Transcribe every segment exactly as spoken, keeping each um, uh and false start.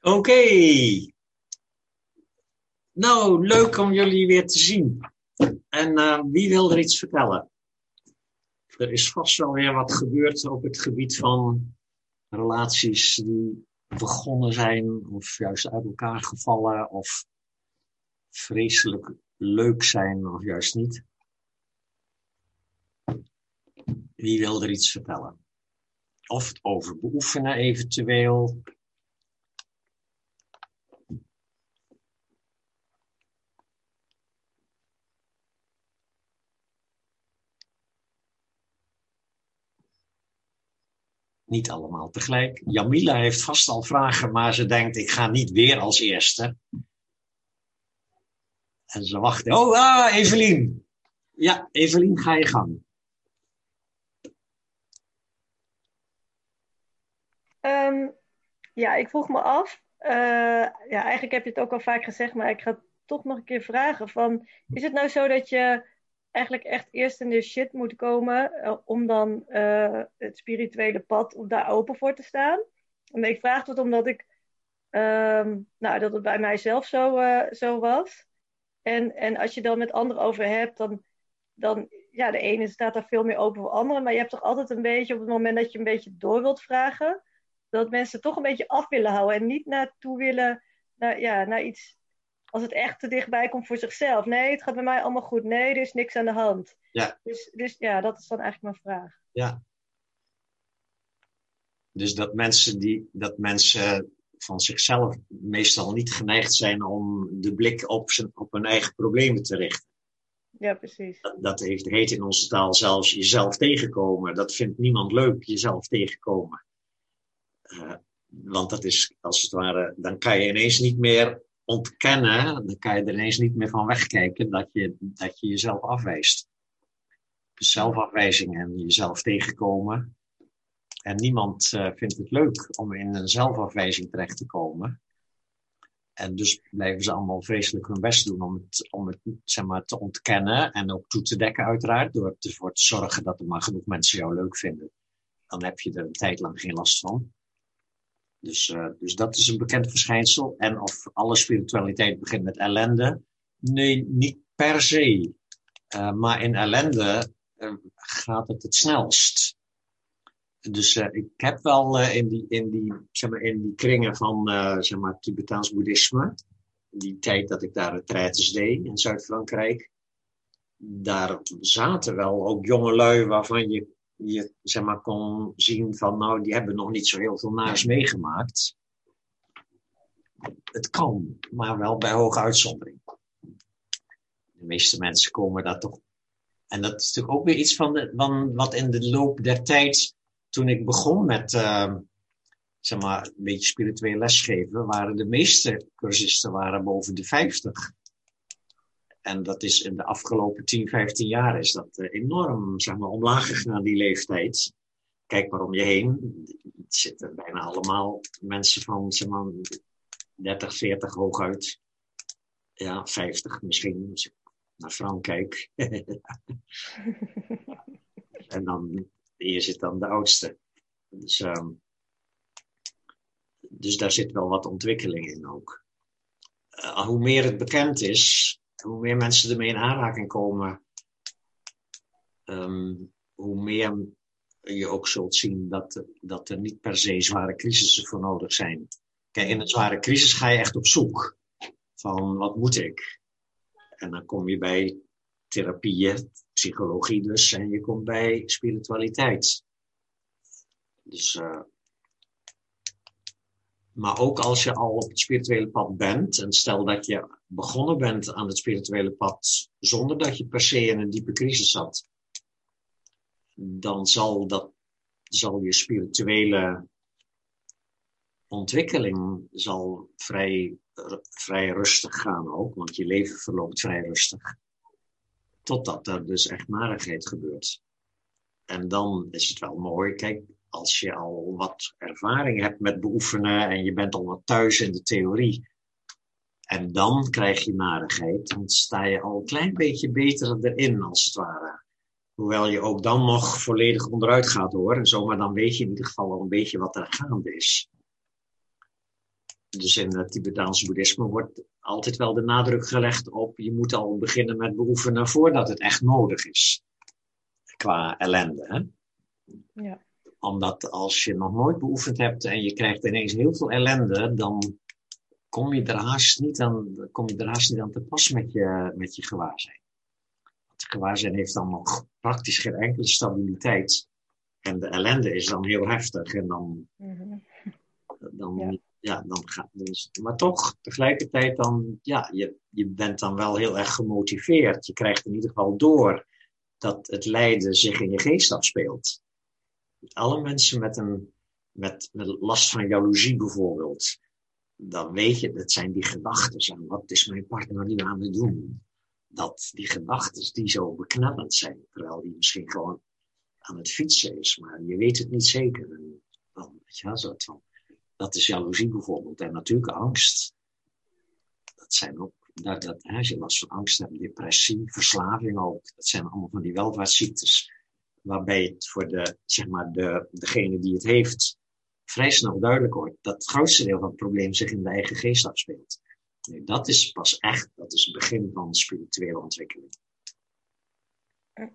Oké. Okay. Nou, leuk om jullie weer te zien. En uh, wie wil er iets vertellen? Er is vast wel weer wat gebeurd op het gebied van relaties die begonnen zijn of juist uit elkaar gevallen of vreselijk leuk zijn of juist niet. Wie wil er iets vertellen? Of het over beoefenen eventueel. Niet allemaal tegelijk. Jamila heeft vast al vragen, maar ze denkt, ik ga niet weer als eerste. En ze wacht. Oh, ah, Evelien. Ja, Evelien, ga je gang. Um, ja, ik vroeg me af. Uh, ja, eigenlijk heb je het ook al vaak gezegd, maar ik ga het toch nog een keer vragen. Van, is het nou zo dat je eigenlijk echt eerst in de shit moet komen uh, om dan uh, het spirituele pad, om daar open voor te staan? En ik vraag het omdat ik, um, nou, dat het bij mijzelf zo, uh, zo was. En, en als je dan met anderen over hebt, dan, dan, ja, de ene staat daar veel meer open voor anderen, maar je hebt toch altijd een beetje, op het moment dat je een beetje door wilt vragen, dat mensen toch een beetje af willen houden en niet naartoe willen, naar, ja, naar iets, als het echt te dichtbij komt voor zichzelf. Nee, het gaat bij mij allemaal goed. Nee, er is niks aan de hand. Ja. Dus, dus ja, dat is dan eigenlijk mijn vraag. Ja. Dus dat mensen, die, dat mensen van zichzelf meestal niet geneigd zijn om de blik op, zijn, op hun eigen problemen te richten. Ja, precies. Dat, dat heeft, heet in onze taal zelfs jezelf tegenkomen. Dat vindt niemand leuk, jezelf tegenkomen. Uh, want dat is, als het ware, dan kan je ineens niet meer ontkennen, dan kan je er ineens niet meer van wegkijken dat je, dat je jezelf afwijst. Dus zelfafwijzing en jezelf tegenkomen. En niemand uh, vindt het leuk om in een zelfafwijzing terecht te komen. En dus blijven ze allemaal vreselijk hun best doen om het, om het zeg maar, te ontkennen en ook toe te dekken uiteraard, door ervoor te zorgen dat er maar genoeg mensen jou leuk vinden. Dan heb je er een tijd lang geen last van. Dus, uh, dus dat is een bekend verschijnsel. En of alle spiritualiteit begint met ellende? Nee, niet per se. Uh, maar in ellende uh, gaat het het snelst. Dus uh, ik heb wel uh, in, die, in, die, zeg maar, in die kringen van uh, zeg maar, Tibetaans boeddhisme, die tijd dat ik daar retraites deed in Zuid-Frankrijk, daar zaten wel ook jongelui waarvan je je zeg maar, kon zien van, nou, die hebben nog niet zo heel veel naars meegemaakt. Het kan, maar wel bij hoge uitzondering. De meeste mensen komen daar toch. En dat is natuurlijk ook weer iets van, de, van wat in de loop der tijd, toen ik begon met, uh, zeg maar, een beetje spiritueel lesgeven, waren de meeste cursisten waren boven de vijftig. En dat is in de afgelopen tien, vijftien jaar is dat uh, enorm, zeg maar, omlaag gegaan, die leeftijd. Kijk maar om je heen. Het zitten bijna allemaal mensen van, zeg maar, dertig, veertig hooguit. Ja, vijftig misschien, als ik naar Frank kijk. En dan, hier zit dan de oudste. Dus, um, dus daar zit wel wat ontwikkeling in ook. Uh, hoe meer het bekend is, hoe meer mensen ermee in aanraking komen, um, hoe meer je ook zult zien dat, dat er niet per se zware crisissen voor nodig zijn. Kijk, in een zware crisis ga je echt op zoek van wat moet ik? En dan kom je bij therapieën, psychologie dus, en je komt bij spiritualiteit. Dus, uh, maar ook als je al op het spirituele pad bent, en stel dat je begonnen bent aan het spirituele pad zonder dat je per se in een diepe crisis zat, dan zal, dat, zal je spirituele ontwikkeling zal vrij, vrij rustig gaan ook, want je leven verloopt vrij rustig. Totdat er dus echt narigheid gebeurt. En dan is het wel mooi, kijk, als je al wat ervaring hebt met beoefenen en je bent al wat thuis in de theorie, en dan krijg je narigheid, dan sta je al een klein beetje beter erin, als het ware. Hoewel je ook dan nog volledig onderuit gaat hoor, en zo, maar dan weet je in ieder geval wel een beetje wat er gaande is. Dus in het Tibetaanse boeddhisme wordt altijd wel de nadruk gelegd op, je moet al beginnen met beoefenen voordat het echt nodig is. Qua ellende. Hè? Ja. Omdat als je nog nooit beoefend hebt en je krijgt ineens heel veel ellende, dan kom je er haast niet aan, kom je er haast niet aan te pas met je, met je gewaarzijn. Want het gewaarzijn heeft dan nog praktisch geen enkele stabiliteit. En de ellende is dan heel heftig. En dan, Mm-hmm. dan, Ja. ja, dan gaat dus, maar toch, tegelijkertijd dan, ja, je, je bent dan wel heel erg gemotiveerd. Je krijgt in ieder geval door dat het lijden zich in je geest afspeelt. Alle mensen met een, met, met last van jaloezie bijvoorbeeld, dan weet je, dat zijn die gedachten. Wat is mijn partner nu aan het doen? Dat die gedachten die zo beknellend zijn, terwijl die misschien gewoon aan het fietsen is, maar je weet het niet zeker. En dan, weet je wel, zo van, dat is jaloezie bijvoorbeeld. En natuurlijk angst. Dat zijn ook, dat, dat, als je last van angst hebt, depressie, verslaving ook. Dat zijn allemaal van die welvaartsziektes. Waarbij het voor de, zeg maar, de, degene die het heeft vrij snel duidelijk wordt dat het grootste deel van het probleem zich in de eigen geest afspeelt. Nee, dat is pas echt, dat is het begin van spirituele ontwikkeling. Oké.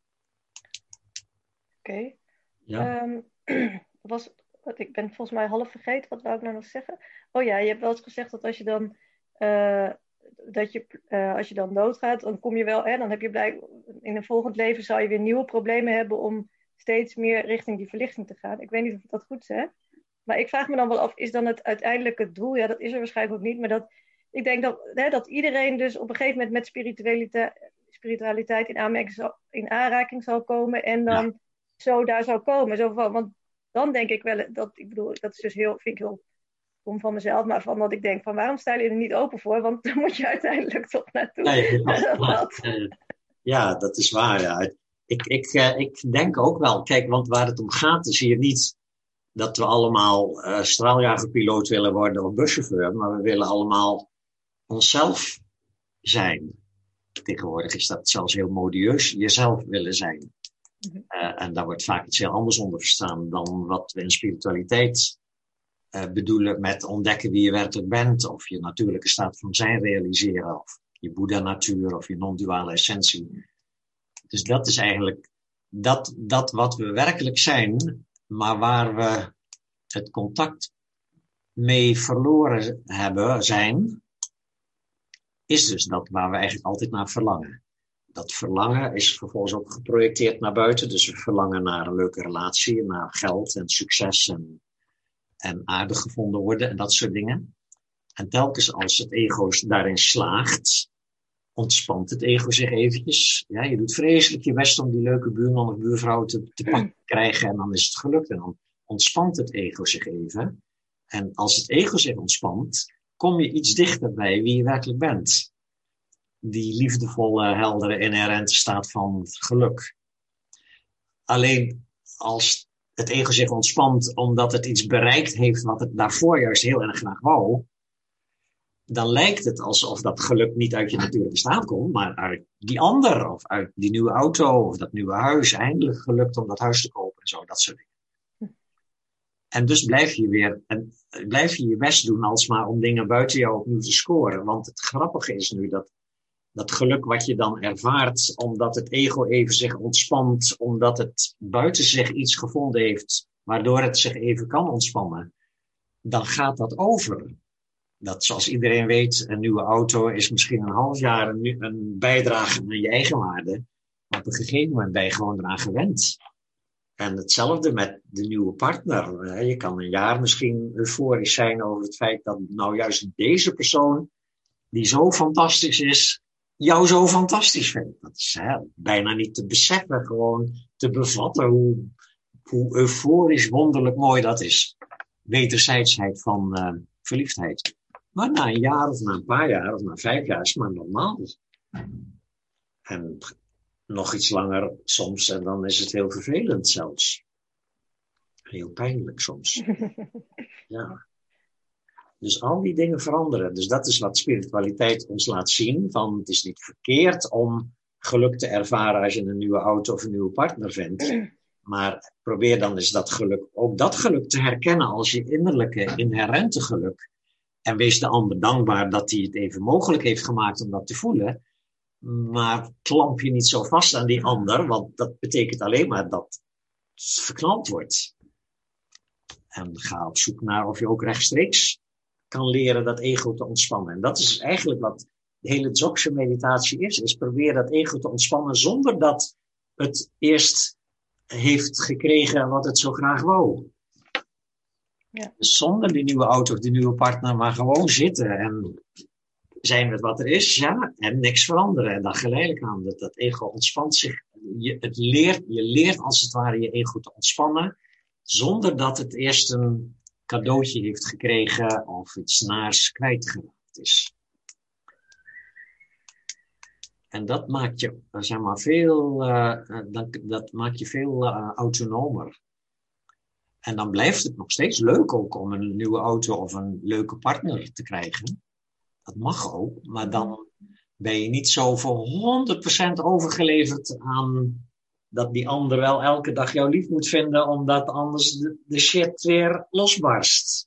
Okay. Ja. Um, was, ik ben volgens mij half vergeten, wat wou ik nou nog zeggen? Oh ja, je hebt wel eens gezegd dat als je dan, uh, dat je, uh, als je dan doodgaat, dan kom je wel, hè, dan heb je blijk, in een volgend leven zal je weer nieuwe problemen hebben om steeds meer richting die verlichting te gaan. Ik weet niet of ik dat goed zeg. Maar ik vraag me dan wel af, is dan het uiteindelijke doel? Ja, dat is er waarschijnlijk ook niet. Maar dat, ik denk dat, hè, dat iedereen dus op een gegeven moment met spiritualiteit, spiritualiteit in, aanmerking zal, in aanraking zal komen. En dan ja. zo daar zou komen. Zo van, want dan denk ik wel, dat, ik bedoel, dat is dus heel, vind ik heel dom van mezelf. Maar van dat ik denk, van waarom sta je er niet open voor? Want dan moet je uiteindelijk toch naartoe. Nee, dat, dat. Ja, dat is waar. Ja. Ik, ik, uh, ik denk ook wel, kijk, want waar het om gaat is hier niet dat we allemaal uh, straaljagerpiloot willen worden of buschauffeur, maar we willen allemaal onszelf zijn. Tegenwoordig is dat zelfs heel modieus, jezelf willen zijn. Uh, en daar wordt vaak iets heel anders onder verstaan dan wat we in spiritualiteit uh, bedoelen met ontdekken wie je werkelijk bent, of je natuurlijke staat van zijn realiseren, of je Boeddha-natuur, of je non-duale essentie. Dus dat is eigenlijk dat, dat wat we werkelijk zijn, maar waar we het contact mee verloren hebben, zijn, is dus dat waar we eigenlijk altijd naar verlangen. Dat verlangen is vervolgens ook geprojecteerd naar buiten. Dus we verlangen naar een leuke relatie, naar geld en succes en, en aardig gevonden worden en dat soort dingen. En telkens als het ego daarin slaagt, ontspant het ego zich eventjes. Ja, je doet vreselijk je best om die leuke buurman of buurvrouw te, te pakken te krijgen en dan is het gelukt. En dan ontspant het ego zich even. En als het ego zich ontspant, kom je iets dichter bij wie je werkelijk bent. Die liefdevolle, heldere, inherente staat van geluk. Alleen als het ego zich ontspant omdat het iets bereikt heeft wat het daarvoor juist heel erg graag wou, dan lijkt het alsof dat geluk niet uit je natuurlijke staat komt, maar uit die ander, of uit die nieuwe auto, of dat nieuwe huis, eindelijk gelukt om dat huis te kopen en zo, dat soort dingen. En dus blijf je weer, en blijf je je best doen alsmaar om dingen buiten jou opnieuw te scoren. Want het grappige is nu dat dat geluk wat je dan ervaart, omdat het ego even zich ontspant, omdat het buiten zich iets gevonden heeft, waardoor het zich even kan ontspannen, dan gaat dat over. Dat, zoals iedereen weet, een nieuwe auto is misschien een half jaar een, een bijdrage aan je eigen waarde. Maar op een gegeven moment ben je gewoon eraan gewend. En hetzelfde met de nieuwe partner. Je kan een jaar misschien euforisch zijn over het feit dat nou juist deze persoon, die zo fantastisch is, jou zo fantastisch vindt. Dat is hè, bijna niet te beseffen, gewoon te bevatten hoe, hoe euforisch wonderlijk mooi dat is. Wederzijdsheid van uh, verliefdheid. Maar na een jaar of na een paar jaar of na vijf jaar is het maar normaal. En nog iets langer soms en dan is het heel vervelend zelfs. Heel pijnlijk soms. Ja. Dus al die dingen veranderen. Dus dat is wat spiritualiteit ons laat zien. Van het is niet verkeerd om geluk te ervaren als je een nieuwe auto of een nieuwe partner vindt. Maar probeer dan eens dat geluk, ook dat geluk te herkennen als je innerlijke, inherente geluk. En wees de ander dankbaar dat hij het even mogelijk heeft gemaakt om dat te voelen. Maar klamp je niet zo vast aan die ander, want dat betekent alleen maar dat het verknald wordt. En ga op zoek naar of je ook rechtstreeks kan leren dat ego te ontspannen. En dat is eigenlijk wat de hele Dzogchen meditatie is. Is proberen dat ego te ontspannen zonder dat het eerst heeft gekregen wat het zo graag wou. Ja. Dus zonder die nieuwe auto of die nieuwe partner, maar gewoon zitten en zijn met wat er is, ja, en niks veranderen. En dan geleidelijk aan dat, dat ego ontspant zich. Je, het leert, je leert als het ware je ego te ontspannen, zonder dat het eerst een cadeautje heeft gekregen of iets naars kwijtgeraakt is. En dat maakt je, zeg maar, veel, uh, dat, dat maakt je veel uh, autonomer. En dan blijft het nog steeds leuk ook om een nieuwe auto of een leuke partner te krijgen. Dat mag ook, maar dan ben je niet zo voor honderd procent overgeleverd aan dat die ander wel elke dag jou lief moet vinden, omdat anders de, de shit weer losbarst.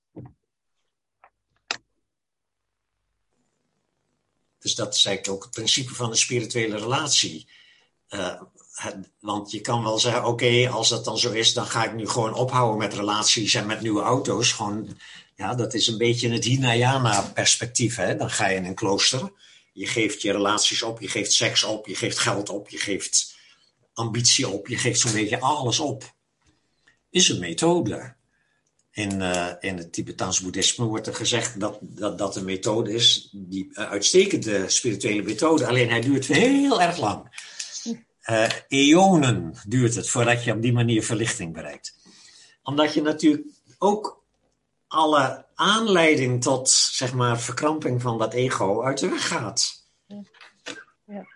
Dus dat is eigenlijk ook het principe van de spirituele relatie. Uh, het, want je kan wel zeggen, oké, okay, als dat dan zo is, dan ga ik nu gewoon ophouden met relaties en met nieuwe auto's. Gewoon, ja, dat is een beetje het Hinayana-perspectief. Hè? Dan ga je in een klooster, je geeft je relaties op, je geeft seks op, je geeft geld op, je geeft ambitie op, je geeft zo'n beetje alles op. Is een methode. In, uh, in het Tibetaans boeddhisme wordt er gezegd dat dat, dat een methode is, die uh, uitstekende spirituele methode, alleen hij duurt heel erg lang. Uh, eonen duurt het voordat je op die manier verlichting bereikt. Omdat je natuurlijk ook alle aanleiding tot, zeg maar, verkramping van dat ego uit de weg gaat. Ja.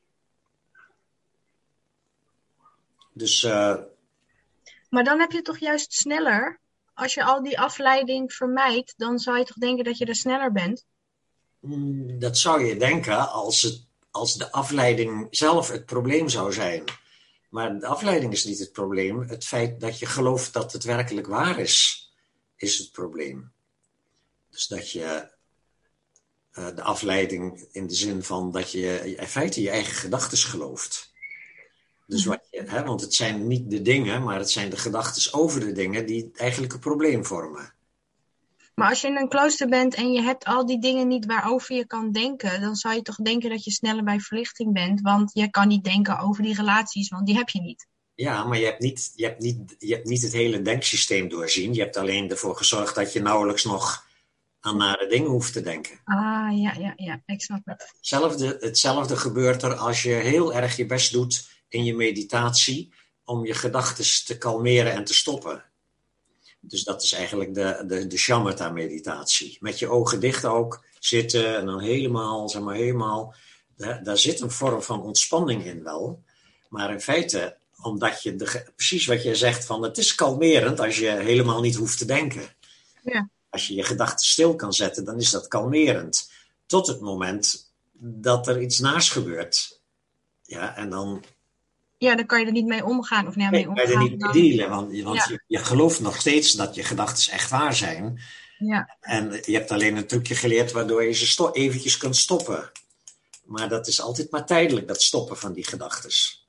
Dus, uh, maar dan heb je toch juist sneller, als je al die afleiding vermijdt, dan zou je toch denken dat je er sneller bent? Dat zou je denken als, het, als de afleiding zelf het probleem zou zijn. Maar de afleiding is niet het probleem. Het feit dat je gelooft dat het werkelijk waar is, is het probleem. Dus dat je uh, de afleiding in de zin van dat je in feite je eigen gedachten gelooft. Dus wat je, hè, want het zijn niet de dingen, maar het zijn de gedachten over de dingen die eigenlijk een probleem vormen. Maar als je in een klooster bent en je hebt al die dingen niet waarover je kan denken, dan zou je toch denken dat je sneller bij verlichting bent, want je kan niet denken over die relaties, want die heb je niet. Ja, maar je hebt niet, je hebt niet, je hebt niet het hele denksysteem doorzien. Je hebt alleen ervoor gezorgd dat je nauwelijks nog aan nare dingen hoeft te denken. Ah, ja, ja, ja, ik snap het. Hetzelfde, hetzelfde gebeurt er als je heel erg je best doet in je meditatie om je gedachten te kalmeren en te stoppen. Dus dat is eigenlijk de, de, de shamatha-meditatie. Met je ogen dicht ook zitten en dan helemaal, zeg maar helemaal, daar, daar zit een vorm van ontspanning in wel. Maar in feite, omdat je, de, precies wat je zegt, van het is kalmerend als je helemaal niet hoeft te denken. Ja. Als je je gedachten stil kan zetten, dan is dat kalmerend. Tot het moment dat er iets naars gebeurt. Ja, en dan... Ja, dan kan je er niet mee omgaan. Of nee, nee, mee omgaan. kan je er niet mee dealen, want, want ja. je, je gelooft nog steeds dat je gedachten echt waar zijn. Ja. En je hebt alleen een trucje geleerd waardoor je ze sto- eventjes kunt stoppen. Maar dat is altijd maar tijdelijk, dat stoppen van die gedachten.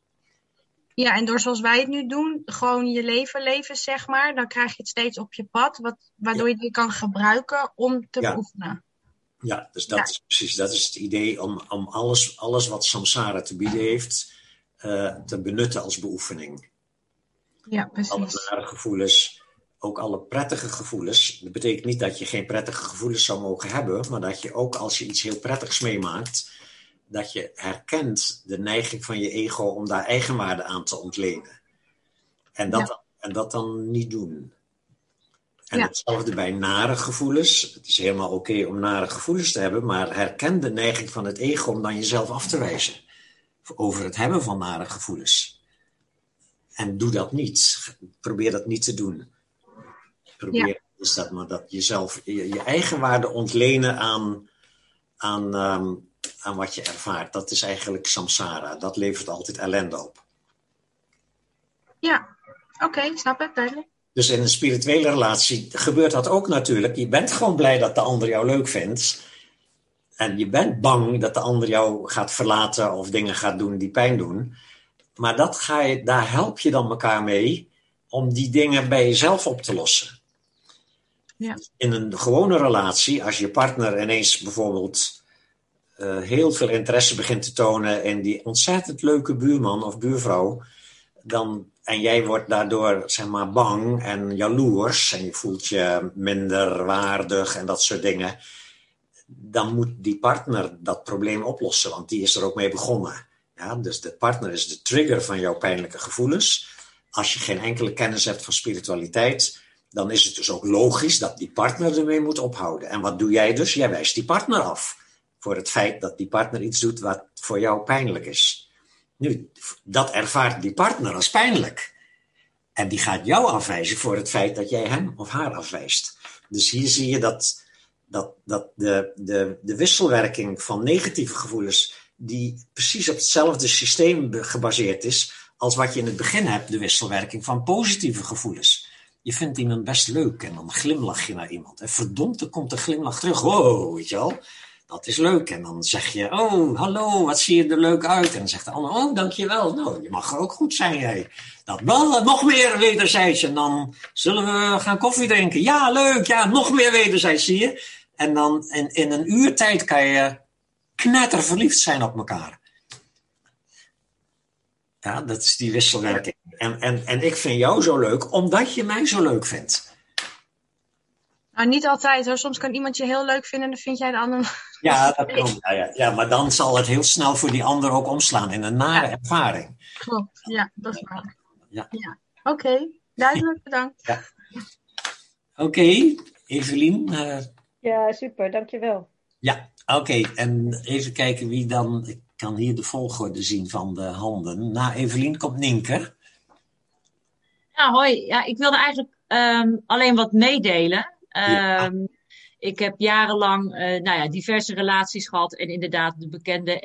Ja, en door zoals wij het nu doen, gewoon je leven leven, zeg maar, dan krijg je het steeds op je pad, wat, waardoor ja. je het kan gebruiken om te ja. beoefenen. Ja, dus dat ja. is precies, dat is het idee om, om alles, alles wat samsara te bieden heeft, uh, te benutten als beoefening. Ja, precies. Alle nare gevoelens, ook alle prettige gevoelens. Dat betekent niet dat je geen prettige gevoelens zou mogen hebben, maar dat je ook als je iets heel prettigs meemaakt, dat je herkent de neiging van je ego om daar eigenwaarde aan te ontlenen. En dat, ja. en dat dan niet doen. En ja. hetzelfde bij nare gevoelens. Het is helemaal oké okay om nare gevoelens te hebben, maar herken de neiging van het ego om dan jezelf af te wijzen. Over het hebben van nare gevoelens. En doe dat niet. Probeer dat niet te doen. Probeer ja. is dat maar dat jezelf, je, je eigenwaarde ontlenen aan, aan, um, aan wat je ervaart. Dat is eigenlijk samsara. Dat levert altijd ellende op. Ja, oké, okay, snap het, duidelijk. Dus in een spirituele relatie gebeurt dat ook natuurlijk. Je bent gewoon blij dat de ander jou leuk vindt. En je bent bang dat de ander jou gaat verlaten of dingen gaat doen die pijn doen. Maar dat ga je, daar help je dan elkaar mee om die dingen bij jezelf op te lossen. Ja. In een gewone relatie, als je partner ineens bijvoorbeeld uh, heel veel interesse begint te tonen in die ontzettend leuke buurman of buurvrouw, dan, en jij wordt daardoor zeg maar bang en jaloers en je voelt je minder waardig en dat soort dingen, dan moet die partner dat probleem oplossen, want die is er ook mee begonnen. Ja, dus de partner is de trigger van jouw pijnlijke gevoelens. Als je geen enkele kennis hebt van spiritualiteit, dan is het dus ook logisch dat die partner ermee moet ophouden. En wat doe jij dus? Jij wijst die partner af voor het feit dat die partner iets doet wat voor jou pijnlijk is. Nu, dat ervaart die partner als pijnlijk. En die gaat jou afwijzen voor het feit dat jij hem of haar afwijst. Dus hier zie je dat, dat, dat de, de, de wisselwerking van negatieve gevoelens, die precies op hetzelfde systeem gebaseerd is als wat je in het begin hebt, de wisselwerking van positieve gevoelens. Je vindt iemand best leuk en dan glimlach je naar iemand. En verdomd, er komt een glimlach terug. Wow, weet je wel. Dat is leuk. En dan zeg je, oh, hallo, wat zie je er leuk uit. En dan zegt de ander, oh, dankjewel. Nou, je mag er ook goed zijn, jij. Dat, nog meer wederzijds. En dan zullen we gaan koffie drinken. Ja, leuk. Ja, nog meer wederzijds, zie je. En dan in, in een uur tijd kan je knetterverliefd zijn op elkaar. Ja, dat is die wisselwerking. En, en, en ik vind jou zo leuk, omdat je mij zo leuk vindt. Nou, niet altijd hoor. Soms kan iemand je heel leuk vinden en dan vind jij de ander... Ja, dat kan. Ja, ja. ja, maar dan zal het heel snel voor die ander ook omslaan in een nare ja. ervaring. Klopt, ja, dat is waar. Ja. ja. Oké, okay. Duidelijk, bedankt. Ja. Oké, okay. Evelien. Uh... Ja, super, dankjewel. Ja, oké. Okay. En even kijken wie dan... Ik kan hier de volgorde zien van de handen. Na Evelien komt Nienke. Ja, hoi. Ja, ik wilde eigenlijk um, alleen wat meedelen. Um, ja. Ik heb jarenlang uh, nou ja, diverse relaties gehad en inderdaad de bekende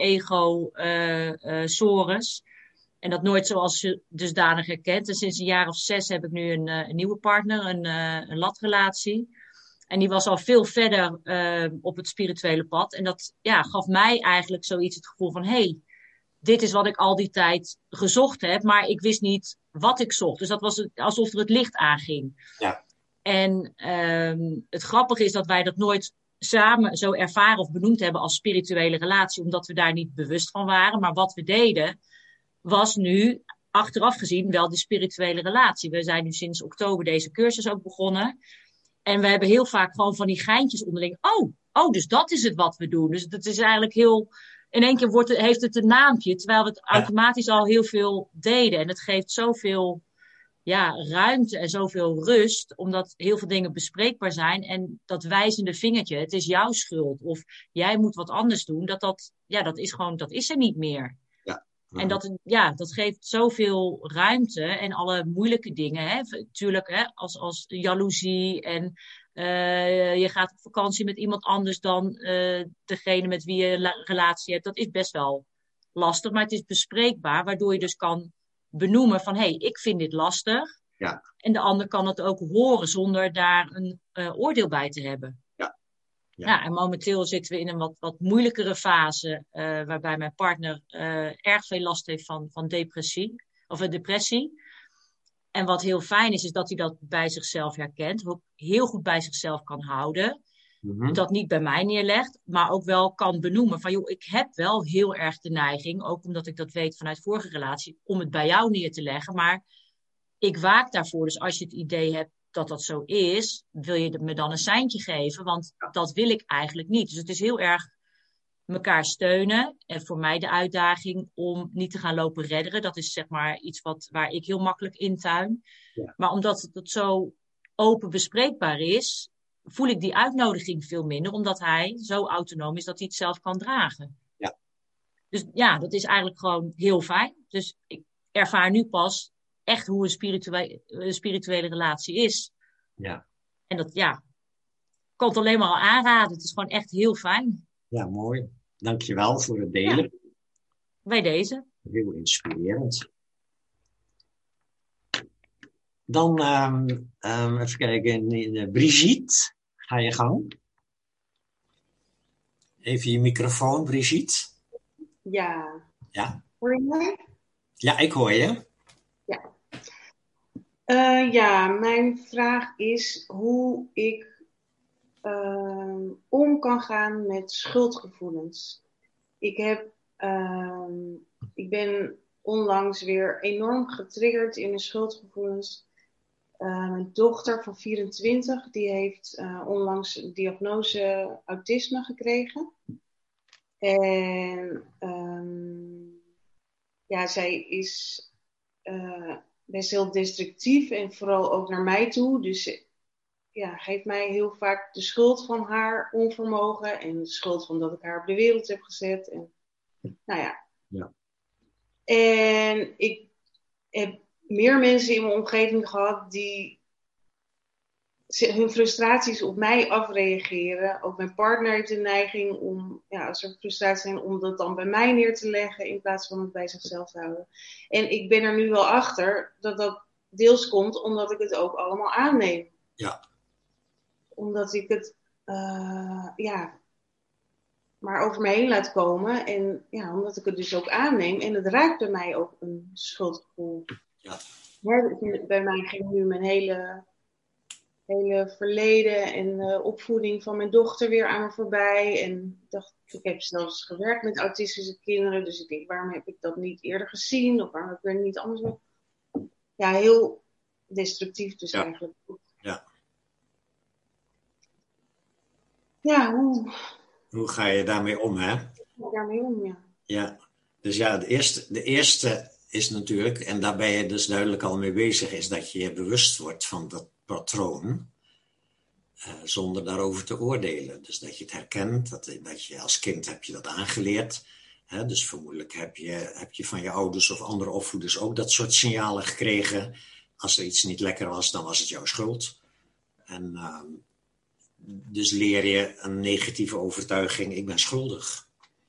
ego-sores. Uh, uh, en dat nooit zoals dusdanig herkend. En sinds een jaar of zes heb ik nu een, uh, een nieuwe partner, een, uh, een latrelatie. En die was al veel verder uh, op het spirituele pad. En dat ja, gaf mij eigenlijk zoiets het gevoel van, hé, hey, dit is wat ik al die tijd gezocht heb, maar ik wist niet wat ik zocht. Dus dat was alsof er het licht aanging. Ja. En um, het grappige is dat wij dat nooit samen zo ervaren of benoemd hebben als spirituele relatie, omdat we daar niet bewust van waren. Maar wat we deden, was nu, achteraf gezien, wel de spirituele relatie. We zijn nu sinds oktober deze cursus ook begonnen. En we hebben heel vaak gewoon van die geintjes onderling. Oh, oh, dus dat is het wat we doen. Dus dat is eigenlijk heel... In één keer wordt het, heeft het een naampje, terwijl we het automatisch al heel veel deden. En het geeft zoveel ja, ruimte en zoveel rust, omdat heel veel dingen bespreekbaar zijn. En dat wijzende vingertje, het is jouw schuld, of jij moet wat anders doen, dat, dat, ja, dat is gewoon, dat is er niet meer. Ja. En dat, ja, dat geeft zoveel ruimte en alle moeilijke dingen. Hè, natuurlijk, hè, als, als jaloezie en uh, je gaat op vakantie met iemand anders dan uh, degene met wie je een relatie hebt. Dat is best wel lastig, maar het is bespreekbaar, waardoor je dus kan benoemen van, hé, hey, ik vind dit lastig. Ja. En de ander kan het ook horen zonder daar een uh, oordeel bij te hebben. Ja. Ja. Ja, en momenteel zitten we in een wat, wat moeilijkere fase, uh, waarbij mijn partner uh, erg veel last heeft van, van depressie, of een depressie. En wat heel fijn is, is dat hij dat bij zichzelf herkent, ook heel goed bij zichzelf kan houden. Mm-hmm. Dat niet bij mij neerlegt, maar ook wel kan benoemen van, joh, ik heb wel heel erg de neiging, ook omdat ik dat weet vanuit vorige relatie, om het bij jou neer te leggen. Maar ik waak daarvoor, dus als je het idee hebt dat dat zo is, wil je me dan een seintje geven, want dat wil ik eigenlijk niet. Dus het is heel erg elkaar steunen en voor mij de uitdaging om niet te gaan lopen redderen. Dat is zeg maar iets wat, waar ik heel makkelijk intuin. Ja. Maar omdat het zo open bespreekbaar is, voel ik die uitnodiging veel minder, omdat hij zo autonoom is dat hij het zelf kan dragen. Ja. Dus ja, dat is eigenlijk gewoon heel fijn. Dus ik ervaar nu pas echt hoe een spirituele, een spirituele relatie is. Ja. En dat, ja, ik kan het alleen maar al aanraden. Het is gewoon echt heel fijn. Ja, mooi. Dankjewel voor het delen. Ja. Bij deze. Heel inspirerend. Dan um, um, even kijken. Uh, Brigitte, ga je gang. Even je microfoon, Brigitte. Ja. Ja. Hoor je mij? Ja, ik hoor je. Ja. Uh, ja, mijn vraag is hoe ik uh, om kan gaan met schuldgevoelens. Ik heb, uh, ik ben onlangs weer enorm getriggerd in de schuldgevoelens. Uh, mijn dochter van vierentwintig, die heeft uh, onlangs een diagnose autisme gekregen. En um, ja, zij is uh, best heel destructief en vooral ook naar mij toe. Dus ja, geeft mij heel vaak de schuld van haar onvermogen en de schuld van dat ik haar op de wereld heb gezet. En, nou ja. ja. En ik heb meer mensen in mijn omgeving gehad die hun frustraties op mij afreageren. Ook mijn partner heeft de neiging om, ja, als er frustraties zijn, om dat dan bij mij neer te leggen in plaats van het bij zichzelf te houden. En ik ben er nu wel achter dat dat deels komt omdat ik het ook allemaal aanneem. Ja. Omdat ik het, uh, ja, maar over me heen laat komen. En ja, omdat ik het dus ook aanneem. En het raakt bij mij ook een schuldgevoel. Ja. Ja, bij mij ging nu mijn hele... hele verleden en uh, opvoeding van mijn dochter weer aan me voorbij. En ik dacht, ik heb zelfs gewerkt met autistische kinderen. Dus ik denk, waarom heb ik dat niet eerder gezien? Of waarom heb ik er niet anders mee? Ja, heel destructief dus ja. eigenlijk. Ja. Ja, hoe... Hoe ga je daarmee om, hè? Hoe ga je daarmee om, ja. Ja, dus ja, de eerste, de eerste is natuurlijk, en daar ben je dus duidelijk al mee bezig, is dat je je bewust wordt van dat patroon, uh, zonder daarover te oordelen. Dus dat je het herkent, dat, dat je als kind heb je dat aangeleerd. Hè? Dus vermoedelijk heb je, heb je van je ouders of andere opvoeders ook dat soort signalen gekregen. Als er iets niet lekker was, dan was het jouw schuld. En uh, dus leer je een negatieve overtuiging, ik ben schuldig.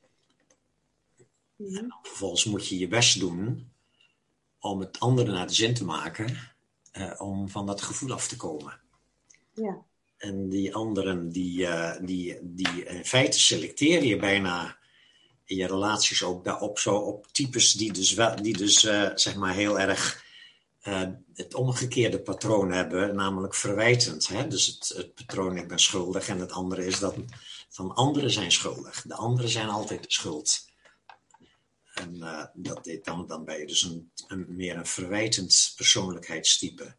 Mm-hmm. En dan vervolgens moet je je best doen om het andere naar de zin te maken. Uh, om van dat gevoel af te komen. Ja. En die anderen, die, uh, die, die in feite selecteer je bijna in je relaties ook daarop zo op types die dus, wel, die dus uh, zeg maar heel erg uh, het omgekeerde patroon hebben, namelijk verwijtend. Hè? Dus het, het patroon ik ben schuldig en het andere is dat van anderen zijn schuldig. De anderen zijn altijd de schuld. En uh, dat, dan, dan ben je dus een, een, meer een verwijtend persoonlijkheidstype.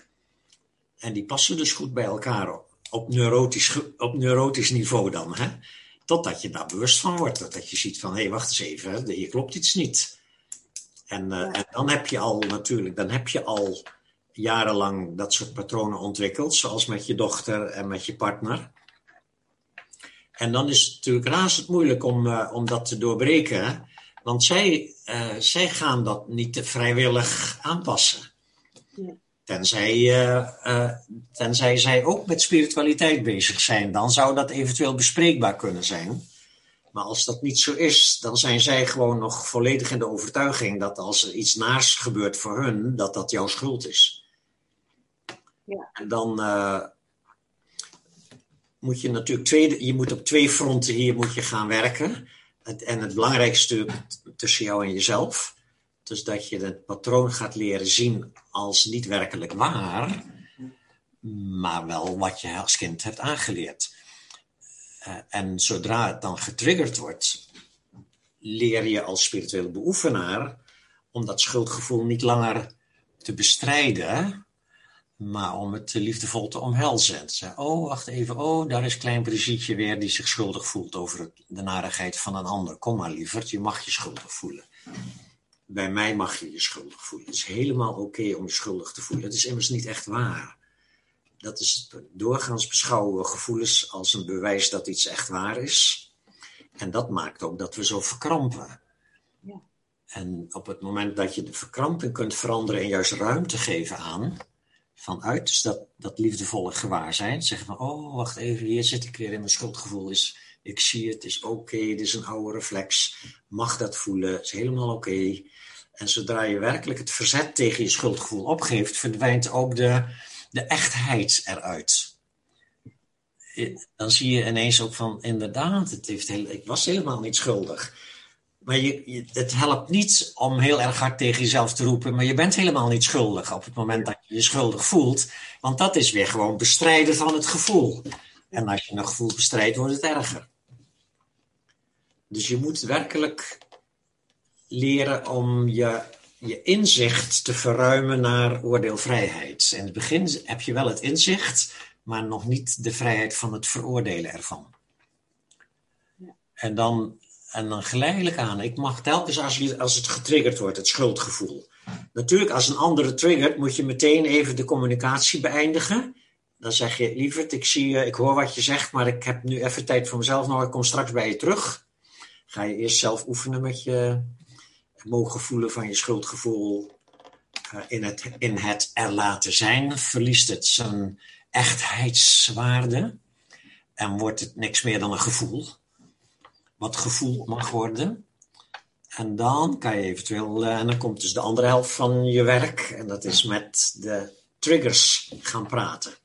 En die passen dus goed bij elkaar op, op, neurotisch, op neurotisch niveau dan. Hè? Totdat je daar bewust van wordt. Dat je ziet van, hé, hey, wacht eens even, hè? Hier klopt iets niet. En, uh, en dan heb je al natuurlijk, dan heb je al jarenlang dat soort patronen ontwikkeld. Zoals met je dochter en met je partner. En dan is het natuurlijk razend moeilijk om, uh, om dat te doorbreken. Hè? Want zij, uh, zij gaan dat niet vrijwillig aanpassen. Ja. Tenzij, uh, uh, tenzij zij ook met spiritualiteit bezig zijn. Dan zou dat eventueel bespreekbaar kunnen zijn. Maar als dat niet zo is, dan zijn zij gewoon nog volledig in de overtuiging dat als er iets naars gebeurt voor hun, dat dat jouw schuld is. Ja. En dan uh, moet je natuurlijk twee, je moet op twee fronten hier moet je gaan werken. Het, en het belangrijkste stuk tussen jou en jezelf. Dus dat je het patroon gaat leren zien als niet werkelijk waar, maar wel wat je als kind hebt aangeleerd. Uh, en zodra het dan getriggerd wordt, leer je als spirituele beoefenaar om dat schuldgevoel niet langer te bestrijden, maar om het liefdevol te omhelzen. Te zeggen, oh, wacht even, oh, daar is klein Brigitte weer die zich schuldig voelt over het, de narigheid van een ander. Kom maar, lieverd, je mag je schuldig voelen. Bij mij mag je je schuldig voelen. Het is helemaal oké okay om je schuldig te voelen. Het is immers niet echt waar. Dat is doorgaans beschouwen we gevoelens als een bewijs dat iets echt waar is. En dat maakt ook dat we zo verkrampen. Ja. En op het moment dat je de verkramping kunt veranderen en juist ruimte geven aan, vanuit dus dat, dat liefdevolle gewaarzijn, zeggen van, oh, wacht even, hier zit ik weer in mijn schuldgevoel. Is, ik zie het, het is oké, okay, het is een oude reflex. Mag dat voelen, het is helemaal oké. Okay. En zodra je werkelijk het verzet tegen je schuldgevoel opgeeft, verdwijnt ook de, de echtheid eruit. Dan zie je ineens ook van, inderdaad, het heeft heel, ik was helemaal niet schuldig. Maar je, je, het helpt niet om heel erg hard tegen jezelf te roepen, maar je bent helemaal niet schuldig op het moment dat je je schuldig voelt. Want dat is weer gewoon bestrijden van het gevoel. En als je een gevoel bestrijdt, wordt het erger. Dus je moet werkelijk leren om je, je inzicht te verruimen naar oordeelvrijheid. In het begin heb je wel het inzicht, maar nog niet de vrijheid van het veroordelen ervan. En dan... En dan geleidelijk aan. Ik mag telkens als, je, als het getriggerd wordt, het schuldgevoel. Natuurlijk, als een andere triggert, moet je meteen even de communicatie beëindigen. Dan zeg je, lieverd, ik zie, ik hoor wat je zegt, maar ik heb nu even tijd voor mezelf nog. Ik kom straks bij je terug. Ga je eerst zelf oefenen met je mogen voelen van je schuldgevoel. Uh, in, het, in het er laten zijn, verliest het zijn echtheidswaarde. En wordt het niks meer dan een gevoel. Wat gevoeld mag worden. En dan kan je eventueel, uh, en dan komt dus de andere helft van je werk, en dat is met de triggers gaan praten.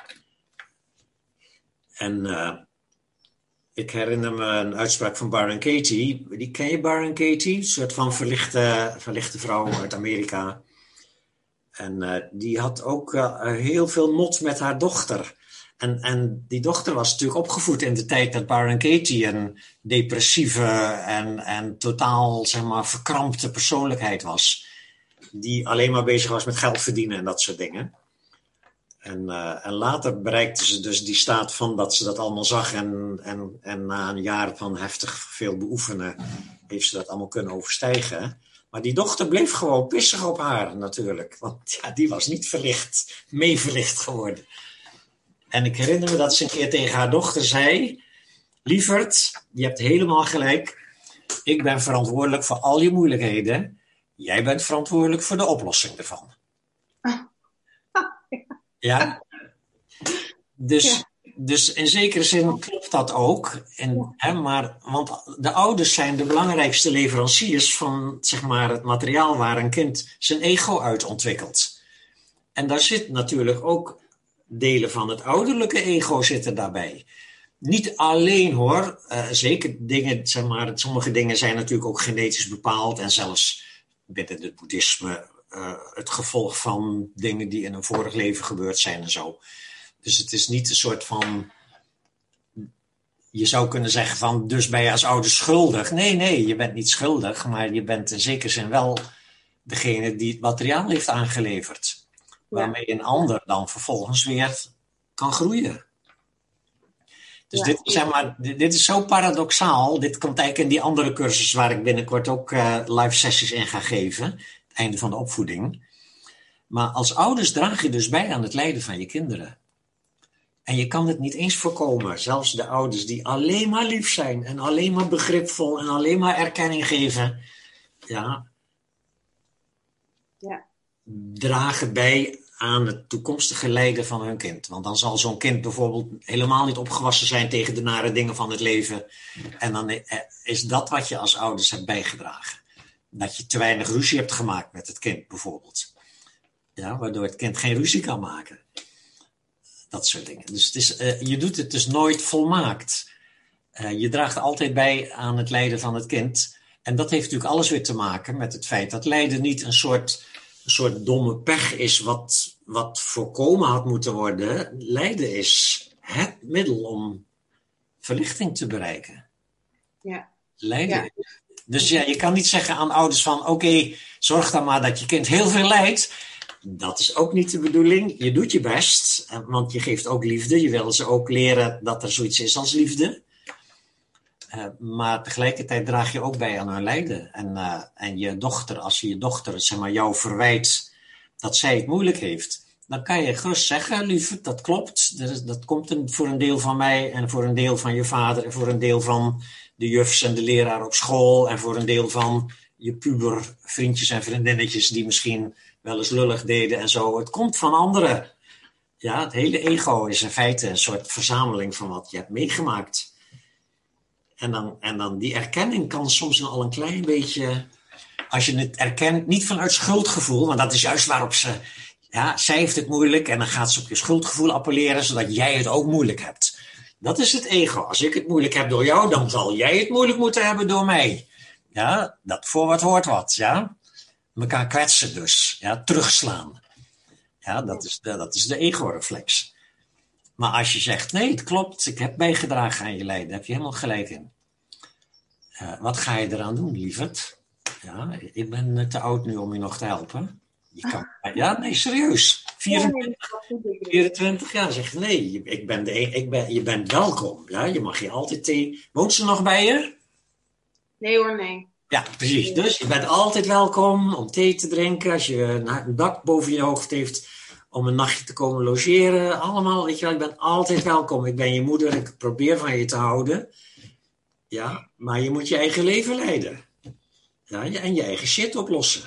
En uh, ik herinner me een uitspraak van Byron Katie. Die ken je, Byron Katie? Een soort van verlichte, verlichte vrouw uit Amerika. En uh, die had ook uh, heel veel mot met haar dochter. En, en die dochter was natuurlijk opgevoed in de tijd dat Byron Katie een depressieve en, en totaal, zeg maar, verkrampte persoonlijkheid was. Die alleen maar bezig was met geld verdienen en dat soort dingen. En, uh, en later bereikte ze dus die staat van dat ze dat allemaal zag. En, en, en na een jaar van heftig veel beoefenen heeft ze dat allemaal kunnen overstijgen. Maar die dochter bleef gewoon pissig op haar natuurlijk. Want ja, die was niet verlicht, mee verlicht geworden. En ik herinner me dat ze een keer tegen haar dochter zei... Lieverd, je hebt helemaal gelijk. Ik ben verantwoordelijk voor al je moeilijkheden. Jij bent verantwoordelijk voor de oplossing ervan. Ja? Dus, ja. dus in zekere zin klopt dat ook. En, ja. hè, maar, want de ouders zijn de belangrijkste leveranciers van, zeg maar, het materiaal waar een kind zijn ego uit ontwikkelt. En daar zit natuurlijk ook... delen van het ouderlijke ego zitten daarbij. Niet alleen hoor, uh, zeker dingen, zeg maar, sommige dingen zijn natuurlijk ook genetisch bepaald en zelfs binnen het boeddhisme uh, het gevolg van dingen die in een vorig leven gebeurd zijn en zo. Dus het is niet een soort van, je zou kunnen zeggen van, dus ben je als ouder schuldig. Nee, nee, je bent niet schuldig, maar je bent in zekere zin wel degene die het materiaal heeft aangeleverd. Waarmee een ander dan vervolgens weer kan groeien. Dus ja, dit, zeg maar, dit, dit is zo paradoxaal. Dit komt eigenlijk in die andere cursus waar ik binnenkort ook uh, live sessies in ga geven. Het einde van de opvoeding. Maar als ouders draag je dus bij aan het lijden van je kinderen. En je kan het niet eens voorkomen. Zelfs de ouders die alleen maar lief zijn. En alleen maar begripvol. En alleen maar erkenning geven. Ja. Ja. Dragen bij aan het toekomstige lijden van hun kind. Want dan zal zo'n kind bijvoorbeeld helemaal niet opgewassen zijn tegen de nare dingen van het leven. En dan is dat wat je als ouders hebt bijgedragen. Dat je te weinig ruzie hebt gemaakt met het kind bijvoorbeeld. Ja, waardoor het kind geen ruzie kan maken. Dat soort dingen. Dus het is, uh, je doet het dus nooit volmaakt. Uh, je draagt altijd bij aan het lijden van het kind. En dat heeft natuurlijk alles weer te maken met het feit dat lijden niet een soort... een soort domme pech is wat, wat voorkomen had moeten worden. Lijden is het middel om verlichting te bereiken. Ja. Lijden. Ja. Dus ja, je kan niet zeggen aan ouders van... oké, okay, zorg dan maar dat je kind heel veel lijdt. Dat is ook niet de bedoeling. Je doet je best, want je geeft ook liefde. Je wil ze ook leren dat er zoiets is als liefde. Uh, maar tegelijkertijd draag je ook bij aan hun lijden. En, uh, en je dochter, als je je dochter, zeg maar, jou verwijt dat zij het moeilijk heeft, dan kan je gerust zeggen, lieve, dat klopt. Dat, dat komt een, voor een deel van mij en voor een deel van je vader en voor een deel van de jufs en de leraar op school en voor een deel van je puber vriendjes en vriendinnetjes die misschien wel eens lullig deden en zo. Het komt van anderen. Ja, het hele ego is in feite een soort verzameling van wat je hebt meegemaakt. En dan, en dan die erkenning kan soms al een klein beetje als je het erkent, niet vanuit schuldgevoel, want dat is juist waarop ze, ja, zij heeft het moeilijk en dan gaat ze op je schuldgevoel appelleren, zodat jij het ook moeilijk hebt. Dat is het ego. Als ik het moeilijk heb door jou, dan zal jij het moeilijk moeten hebben door mij. Ja, dat voor wat hoort wat, ja. Mekaar kwetsen dus, ja, terugslaan. Ja, dat is de, dat is de ego-reflex. Maar als je zegt, nee, het klopt, ik heb bijgedragen aan je lijden, daar heb je helemaal gelijk in. Uh, wat ga je eraan doen, lieverd? Ja, ik ben te oud nu om je nog te helpen. Je kan, ja, nee, serieus. vierentwintig, vierentwintig jaar zegt nee, ik ben de, ik ben, je bent welkom. Ja, je mag je altijd thee. Woont ze nog bij je? Nee hoor, nee. Ja, precies. Dus je bent altijd welkom om thee te drinken. Als je een dak boven je hoofd heeft, om een nachtje te komen logeren. Allemaal, weet je wel, ik ben altijd welkom. Ik ben je moeder, ik probeer van je te houden. Ja, maar je moet je eigen leven leiden. Ja, en je eigen shit oplossen.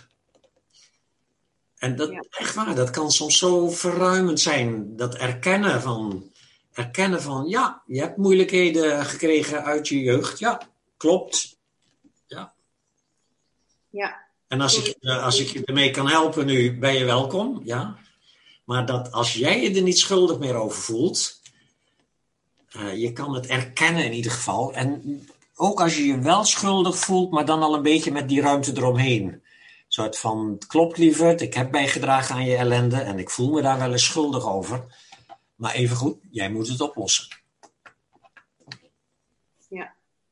En dat, ja. Echt waar, dat kan soms zo verruimend zijn. Dat erkennen van, erkennen van, ja, je hebt moeilijkheden gekregen uit je jeugd. Ja, klopt. Ja. Ja. En als ik, als ik je ermee kan helpen nu, ben je welkom. Ja. Maar dat als jij je er niet schuldig meer over voelt, uh, je kan het erkennen in ieder geval. En ook als je je wel schuldig voelt, maar dan al een beetje met die ruimte eromheen. Een soort van, het klopt lieverd, ik heb bijgedragen aan je ellende en ik voel me daar wel eens schuldig over. Maar even goed, jij moet het oplossen. Ja.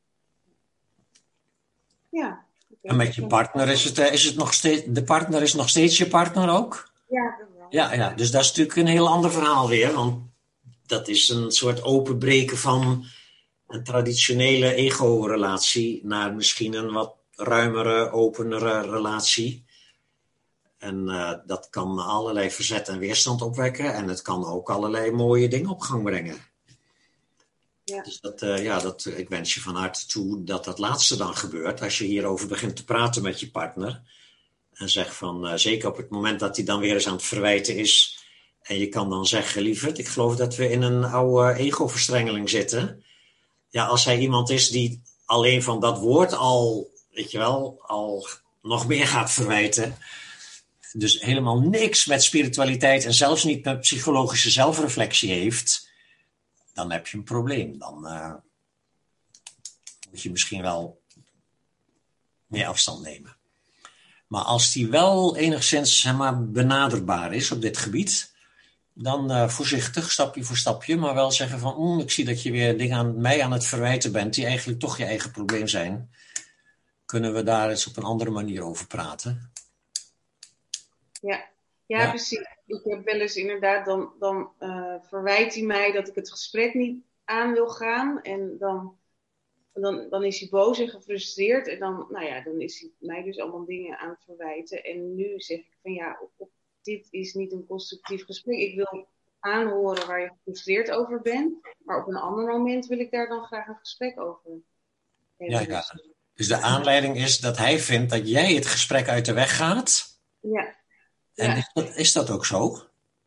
Ja. En met je partner is het, is het nog steeds, de partner is nog steeds je partner ook? Ja, dat wel. Ja, ja, dus dat is natuurlijk een heel ander verhaal weer, want dat is een soort openbreken van een traditionele ego-relatie naar misschien een wat ruimere, openere relatie. En uh, dat kan allerlei verzet en weerstand opwekken en het kan ook allerlei mooie dingen op gang brengen. Ja. Dus dat, uh, ja, dat, ik wens je van harte toe dat dat laatste dan gebeurt. Als je hierover begint te praten met je partner. En zegt van, uh, zeker op het moment dat hij dan weer eens aan het verwijten is. En je kan dan zeggen, lieverd, ik geloof dat we in een oude ego-verstrengeling zitten. Ja, als hij iemand is die alleen van dat woord al, weet je wel, al nog meer gaat verwijten. Dus helemaal niks met spiritualiteit en zelfs niet met psychologische zelfreflectie heeft. Dan heb je een probleem. Dan uh, moet je misschien wel meer afstand nemen. Maar als die wel enigszins zeg maar, benaderbaar is op dit gebied, dan uh, voorzichtig, stapje voor stapje, maar wel zeggen van, mm, ik zie dat je weer dingen aan mij aan het verwijten bent, die eigenlijk toch je eigen probleem zijn. Kunnen we daar eens op een andere manier over praten? Ja, ja, ja? Precies. Ik heb wel eens inderdaad, dan, dan uh, verwijt hij mij dat ik het gesprek niet aan wil gaan. En dan, dan, dan is hij boos en gefrustreerd. En dan, nou ja, dan is hij mij dus allemaal dingen aan het verwijten. En nu zeg ik van ja, op, op, dit is niet een constructief gesprek. Ik wil aanhoren waar je gefrustreerd over bent. Maar op een ander moment wil ik daar dan graag een gesprek over hebben. Ja, ja. Dus de aanleiding is dat hij vindt dat jij het gesprek uit de weg gaat. Ja. En ja. is, dat, is dat ook zo?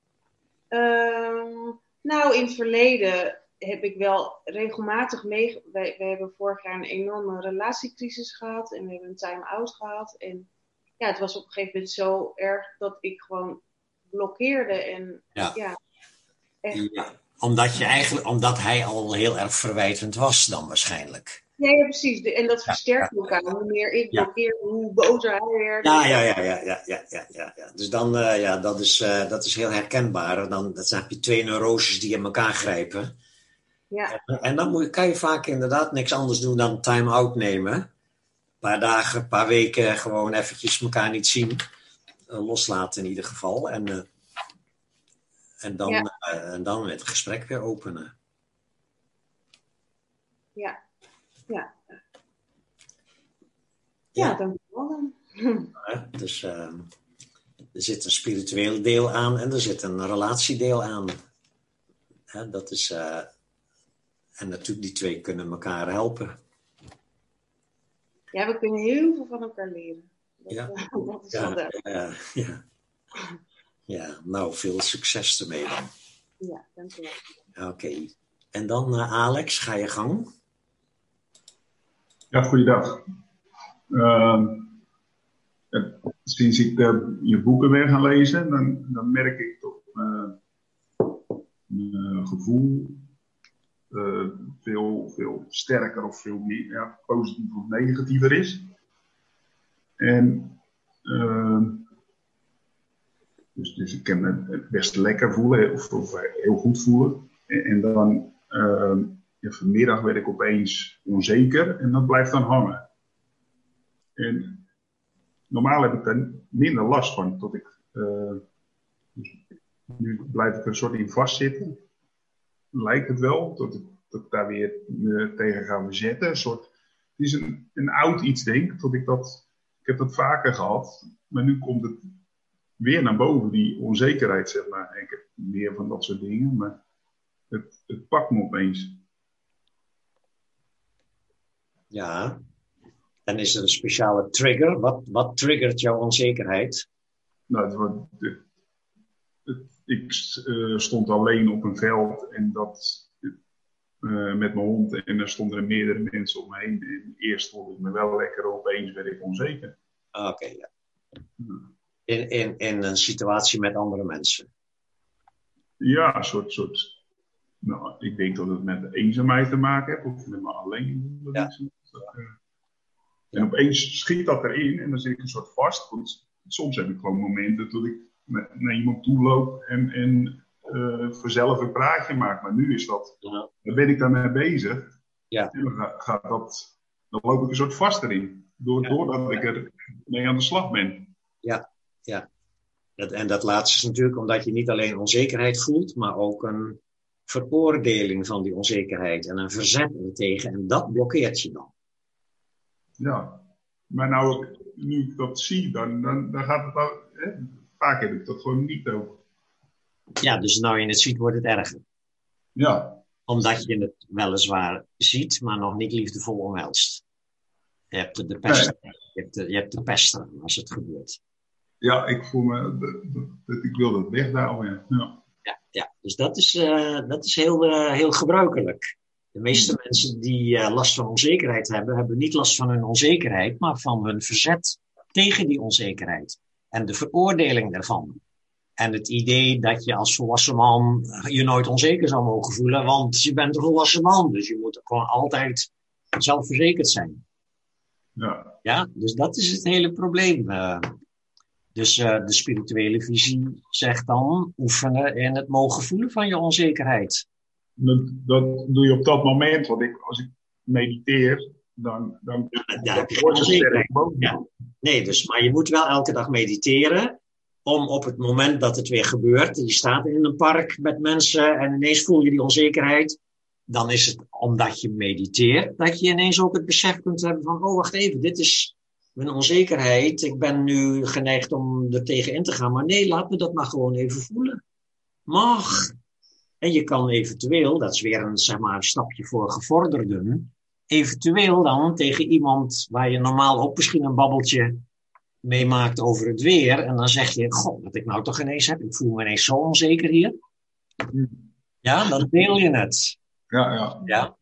Um, nou, in het verleden heb ik wel regelmatig mee... Wij, wij hebben vorig jaar een enorme relatiecrisis gehad. En we hebben een time-out gehad. En ja, het was op een gegeven moment zo erg dat ik gewoon blokkeerde. En ja, ja, echt. Ja. Omdat, je eigenlijk, omdat hij al heel erg verwijtend was dan waarschijnlijk. Ja, ja, precies. De, en dat versterkt ja, elkaar. Hoe meer ik blokkeer, ja. hoe bozer hij werd. Ja, ja, ja, ja, ja, ja, ja, ja, ja. Dus dan, uh, ja, dat is, uh, dat is heel herkenbaar. Dan, dan heb je twee neuroses die in elkaar grijpen. Ja. En, en dan moet, kan je vaak inderdaad niks anders doen dan time-out nemen. Een paar dagen, een paar weken gewoon eventjes elkaar niet zien. Uh, loslaten in ieder geval. En, uh, en, dan, ja. uh, en dan het gesprek weer openen. Ja. Ja. Ja, dankjewel dan. Ja, dus uh, er zit een spiritueel deel aan en er zit een relatiedeel aan. Ja, dat is, uh, en natuurlijk die twee kunnen elkaar helpen. Ja, we kunnen heel veel van elkaar leren. Dat, ja. uh, dat is ja, wel duidelijk. ja, ja. ja, nou veel succes ermee dan. Ja, dankjewel. Oké. Okay. En dan uh, Alex, ga je gang. Ja, goeiedag. Uh, En sinds ik uh, je boeken ben gaan lezen, dan, dan merk ik toch uh, mijn gevoel uh, veel, veel sterker of veel meer ja, positief of negatiever is. En uh, dus, dus ik kan me best lekker voelen of, of heel goed voelen. En, en dan uh, ja, vanmiddag werd ik opeens onzeker en dat blijft dan hangen. En normaal heb ik daar minder last van. Tot ik, uh, dus nu blijf ik er een soort in vastzitten. Lijkt het wel. Tot ik, tot ik daar weer uh, tegen ga verzetten. Een soort, het is een, een oud iets denk ik. Tot ik dat, ik heb dat vaker gehad. Maar nu komt het weer naar boven. Die onzekerheid zeg maar. Ik heb meer van dat soort dingen. Maar het, het pakt me opeens. Ja. En is er een speciale trigger? Wat, wat triggert jouw onzekerheid? Nou, het, wordt, het, het, ik uh, stond alleen op een veld en dat uh, met mijn hond en er stonden meerdere mensen om me heen. En eerst voelde ik me wel lekker, opeens werd ik onzeker. Oké, okay, ja. In, in, in een situatie met andere mensen? Ja, een soort, soort. Nou, ik denk dat het met de eenzaamheid te maken heeft of met me alleen. Ja. En opeens schiet dat erin en dan zit ik een soort vast. Want soms heb ik gewoon momenten dat ik naar iemand toe loop en, en uh, vanzelf een praatje maak. Maar nu is dat, ja. Dan ben ik daarmee bezig. Ja. En dan, gaat, gaat dat, dan loop ik een soort vast erin. Door, ja. Doordat ik er mee aan de slag ben. Ja, ja. Dat, en dat laatste is natuurlijk omdat je niet alleen onzekerheid voelt, maar ook een veroordeling van die onzekerheid en een verzet ertegen. En dat blokkeert je dan. Ja, maar nou, nu ik dat zie, dan, dan, dan gaat het al, hè? Vaak heb ik dat gewoon niet over. Ja, dus nou je het ziet, wordt het erger. Ja. Omdat je het weliswaar ziet, maar nog niet liefdevol omhelst. Je hebt de, de pest, nee. je hebt de, je hebt de pest als het gebeurt. Ja, ik voel me, dat, dat, dat, ik wil dat wegdouwen. Ja. Ja, ja, dus dat is, uh, dat is heel, uh, heel gebruikelijk. De meeste mensen die uh, last van onzekerheid hebben, hebben niet last van hun onzekerheid, maar van hun verzet tegen die onzekerheid. En de veroordeling daarvan. En het idee dat je als volwassen man je nooit onzeker zou mogen voelen, want je bent een volwassen man. Dus je moet gewoon altijd zelfverzekerd zijn. Ja. Ja, dus dat is het hele probleem. Uh, dus uh, de spirituele visie zegt dan oefenen in het mogen voelen van je onzekerheid. Dat, dat doe je op dat moment, want ik, als ik mediteer, dan, dan ja, ja, heb je onzekerheid. Ja. Nee, dus, maar je moet wel elke dag mediteren, om op het moment dat het weer gebeurt, je staat in een park met mensen en ineens voel je die onzekerheid, dan is het omdat je mediteert, dat je ineens ook het besef kunt hebben van, oh wacht even, dit is mijn onzekerheid, ik ben nu geneigd om er tegen in te gaan, maar nee, laat me dat maar gewoon even voelen. Mag. En je kan eventueel, dat is weer een, zeg maar, een stapje voor gevorderden, eventueel dan tegen iemand waar je normaal ook misschien een babbeltje meemaakt over het weer, en dan zeg je, goh, wat ik nou toch ineens heb, ik voel me ineens zo onzeker hier. Ja, dan deel je het. Ja, ja. Ja.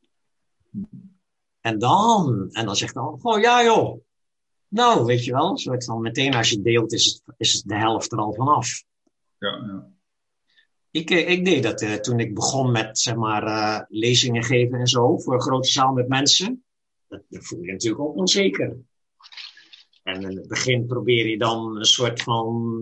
En dan, en dan zegt dan, oh ja joh, nou weet je wel, soort van meteen als je deelt is het, is het de helft er al vanaf. Ja, ja. Ik, ik deed dat uh, toen ik begon met, zeg maar, uh, lezingen geven en zo, voor een grote zaal met mensen. Dat, dat voel je natuurlijk ook onzeker. En in het begin probeer je dan een soort van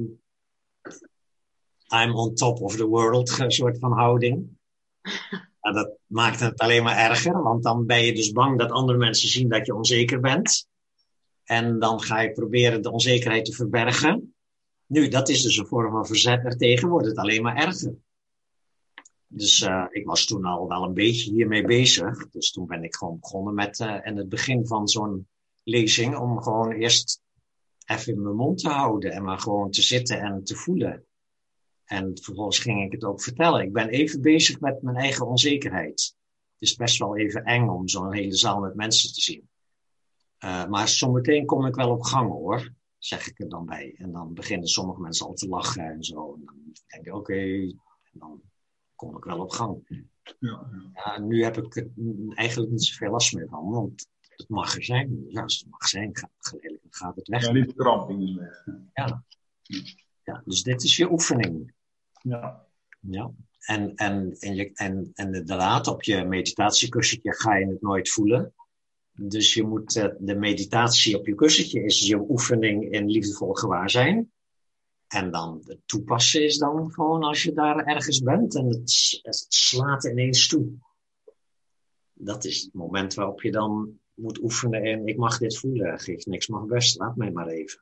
I'm on top of the world soort van houding. Nou, dat maakt het alleen maar erger, want dan ben je dus bang dat andere mensen zien dat je onzeker bent. En dan ga je proberen de onzekerheid te verbergen. Nu, dat is dus een vorm van verzet ertegen, wordt het alleen maar erger. Dus uh, ik was toen al wel een beetje hiermee bezig. Dus toen ben ik gewoon begonnen met uh, in het begin van zo'n lezing om gewoon eerst even in mijn mond te houden en maar gewoon te zitten en te voelen. En vervolgens ging ik het ook vertellen. Ik ben even bezig met mijn eigen onzekerheid. Het is best wel even eng om zo'n hele zaal met mensen te zien. Uh, maar zometeen kom ik wel op gang hoor, zeg ik er dan bij. En dan beginnen sommige mensen al te lachen en zo. En dan denk ik, oké, okay, dan kom ik wel op gang. Ja, ja. Ja, nu heb ik er eigenlijk niet zoveel last meer van, want het mag er zijn. Ja, als het mag zijn, gaat het geleidelijk gaat het weg. Ja, die verkramping is weg. Ja. Ja, dus dit is je oefening. Ja. Ja. En, en, en, je, en, en inderdaad, op je meditatiekussentje ga je het nooit voelen. Dus je moet, uh, de meditatie op je kussentje is je oefening in liefdevol gewaarzijn. En dan het toepassen is dan gewoon als je daar ergens bent en het, het slaat ineens toe. Dat is het moment waarop je dan moet oefenen en ik mag dit voelen. Geeft niks, mag best, laat mij maar even.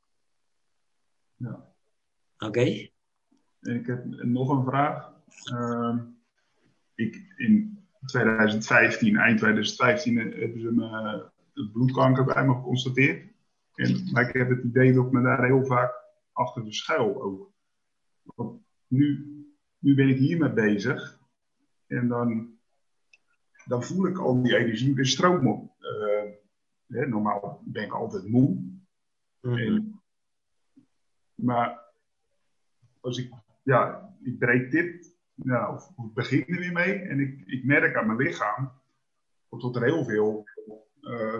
Ja. Oké? Okay? En ik heb nog een vraag. Uh, ik, in twintig vijftien, eind twintig vijftien, hebben ze me uh, bloedkanker bij me geconstateerd. En, maar ik heb het idee dat ik me daar heel vaak achter de schuil ook. Want nu, nu ben ik hiermee bezig. En dan, dan voel ik al die energie weer stromen. Uh, hè, normaal ben ik altijd moe. Mm-hmm. En, maar als ik, ja, ik breek dit, nou, of ik begin er weer mee. En ik, ik merk aan mijn lichaam dat er heel veel uh,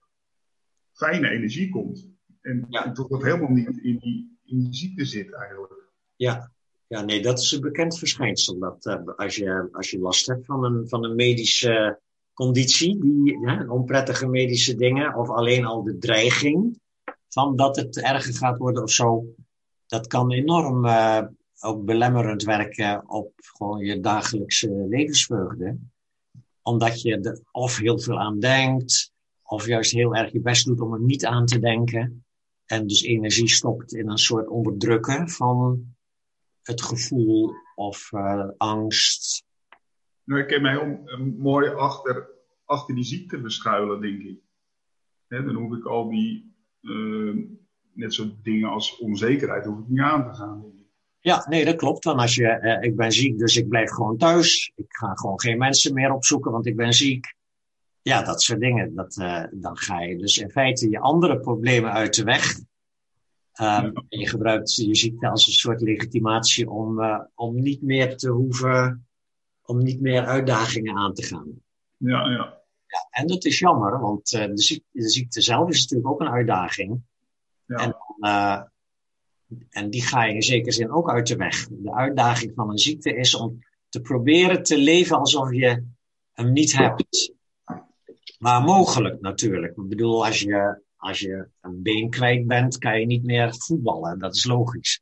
fijne energie komt. En, ja. en dat dat helemaal niet in die, in die ziekte zit eigenlijk. Ja. Ja, nee, dat is een bekend verschijnsel. Dat uh, als, je, als je last hebt van een, van een medische conditie, die, ja, onprettige medische dingen, of alleen al de dreiging van dat het erger gaat worden of zo, dat kan enorm uh, ook belemmerend werken op gewoon je dagelijkse levensvreugde. Omdat je er of heel veel aan denkt, of juist heel erg je best doet om er niet aan te denken. En dus energie stopt in een soort onderdrukken van het gevoel of uh, angst. Nou, ik kan mij heel uh, mooi achter, achter die ziekte verschuilen, denk ik. He, dan hoef ik al die, uh, net zo dingen als onzekerheid, hoef ik niet aan te gaan, denk ik. Ja, nee, dat klopt. Want als je, uh, ik ben ziek, dus ik blijf gewoon thuis. Ik ga gewoon geen mensen meer opzoeken, want ik ben ziek. Ja, dat soort dingen. Dat, uh, dan ga je dus in feite je andere problemen uit de weg. Um, ja. En je gebruikt je ziekte als een soort legitimatie om, uh, om niet meer te hoeven, om niet meer uitdagingen aan te gaan. Ja, ja. Ja, en dat is jammer, want uh, de, ziekte, de ziekte zelf is natuurlijk ook een uitdaging. Ja. En, uh, en die ga je in zekere zin ook uit de weg. De uitdaging van een ziekte is om te proberen te leven alsof je hem niet hebt. Maar mogelijk natuurlijk. Ik bedoel, als je, als je een been kwijt bent, kan je niet meer voetballen. Dat is logisch.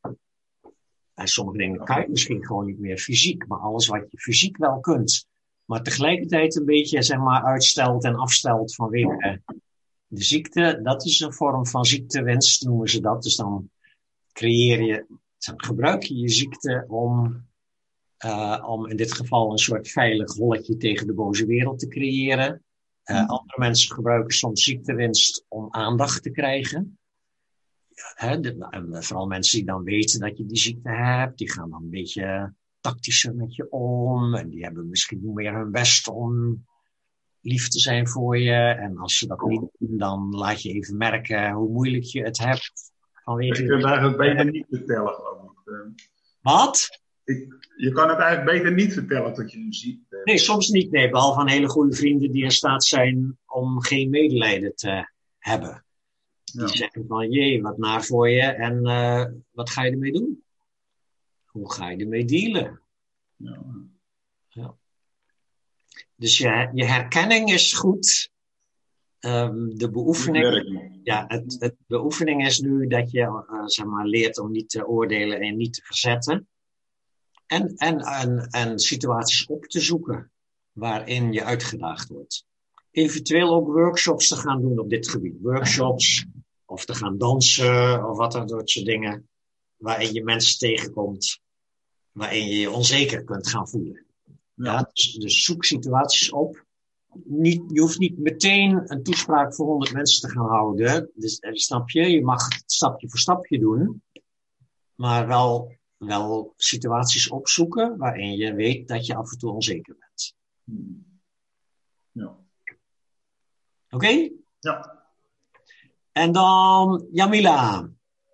En sommige dingen kan je misschien gewoon niet meer fysiek. Maar alles wat je fysiek wel kunt. Maar tegelijkertijd een beetje, zeg maar, uitstelt en afstelt vanwege de ziekte. Dat is een vorm van ziektewinst, noemen ze dat. Dus dan creëer je, dan gebruik je je ziekte om, uh, om in dit geval een soort veilig holletje tegen de boze wereld te creëren. Uh, andere mensen gebruiken soms ziektewinst om aandacht te krijgen. He, de, en vooral mensen die dan weten dat je die ziekte hebt, die gaan dan een beetje tactischer met je om. En die hebben misschien meer hun best om lief te zijn voor je. En als ze dat niet doen, dan laat je even merken hoe moeilijk je het hebt. Vanwege je kunt het eigenlijk beter niet vertellen, geloof ik. Wat? Ik, je kan het eigenlijk beter niet vertellen dat je een ziekte hebt. Nee, soms niet. Nee, behalve aan hele goede vrienden die in staat zijn om geen medelijden te hebben. Die ja. zeggen van, jee, wat naar voor je en uh, wat ga je ermee doen? Hoe ga je ermee dealen? Ja. Ja. Dus je, je herkenning is goed. Um, de beoefening, ja, het, het beoefening is nu dat je uh, zeg maar, leert om niet te oordelen en niet te verzetten. En, en, en, en situaties op te zoeken waarin je uitgedaagd wordt. Eventueel ook workshops te gaan doen op dit gebied. Workshops, of te gaan dansen, of wat dat soort dingen. Waarin je mensen tegenkomt, waarin je je onzeker kunt gaan voelen. Ja. Ja, dus, dus zoek situaties op. Niet, je hoeft niet meteen een toespraak voor honderd mensen te gaan houden. Dus, snap je? Je mag het stapje voor stapje doen. Maar wel, wel situaties opzoeken waarin je weet dat je af en toe onzeker bent. Ja. Oké? Okay? Ja. En dan Jamila.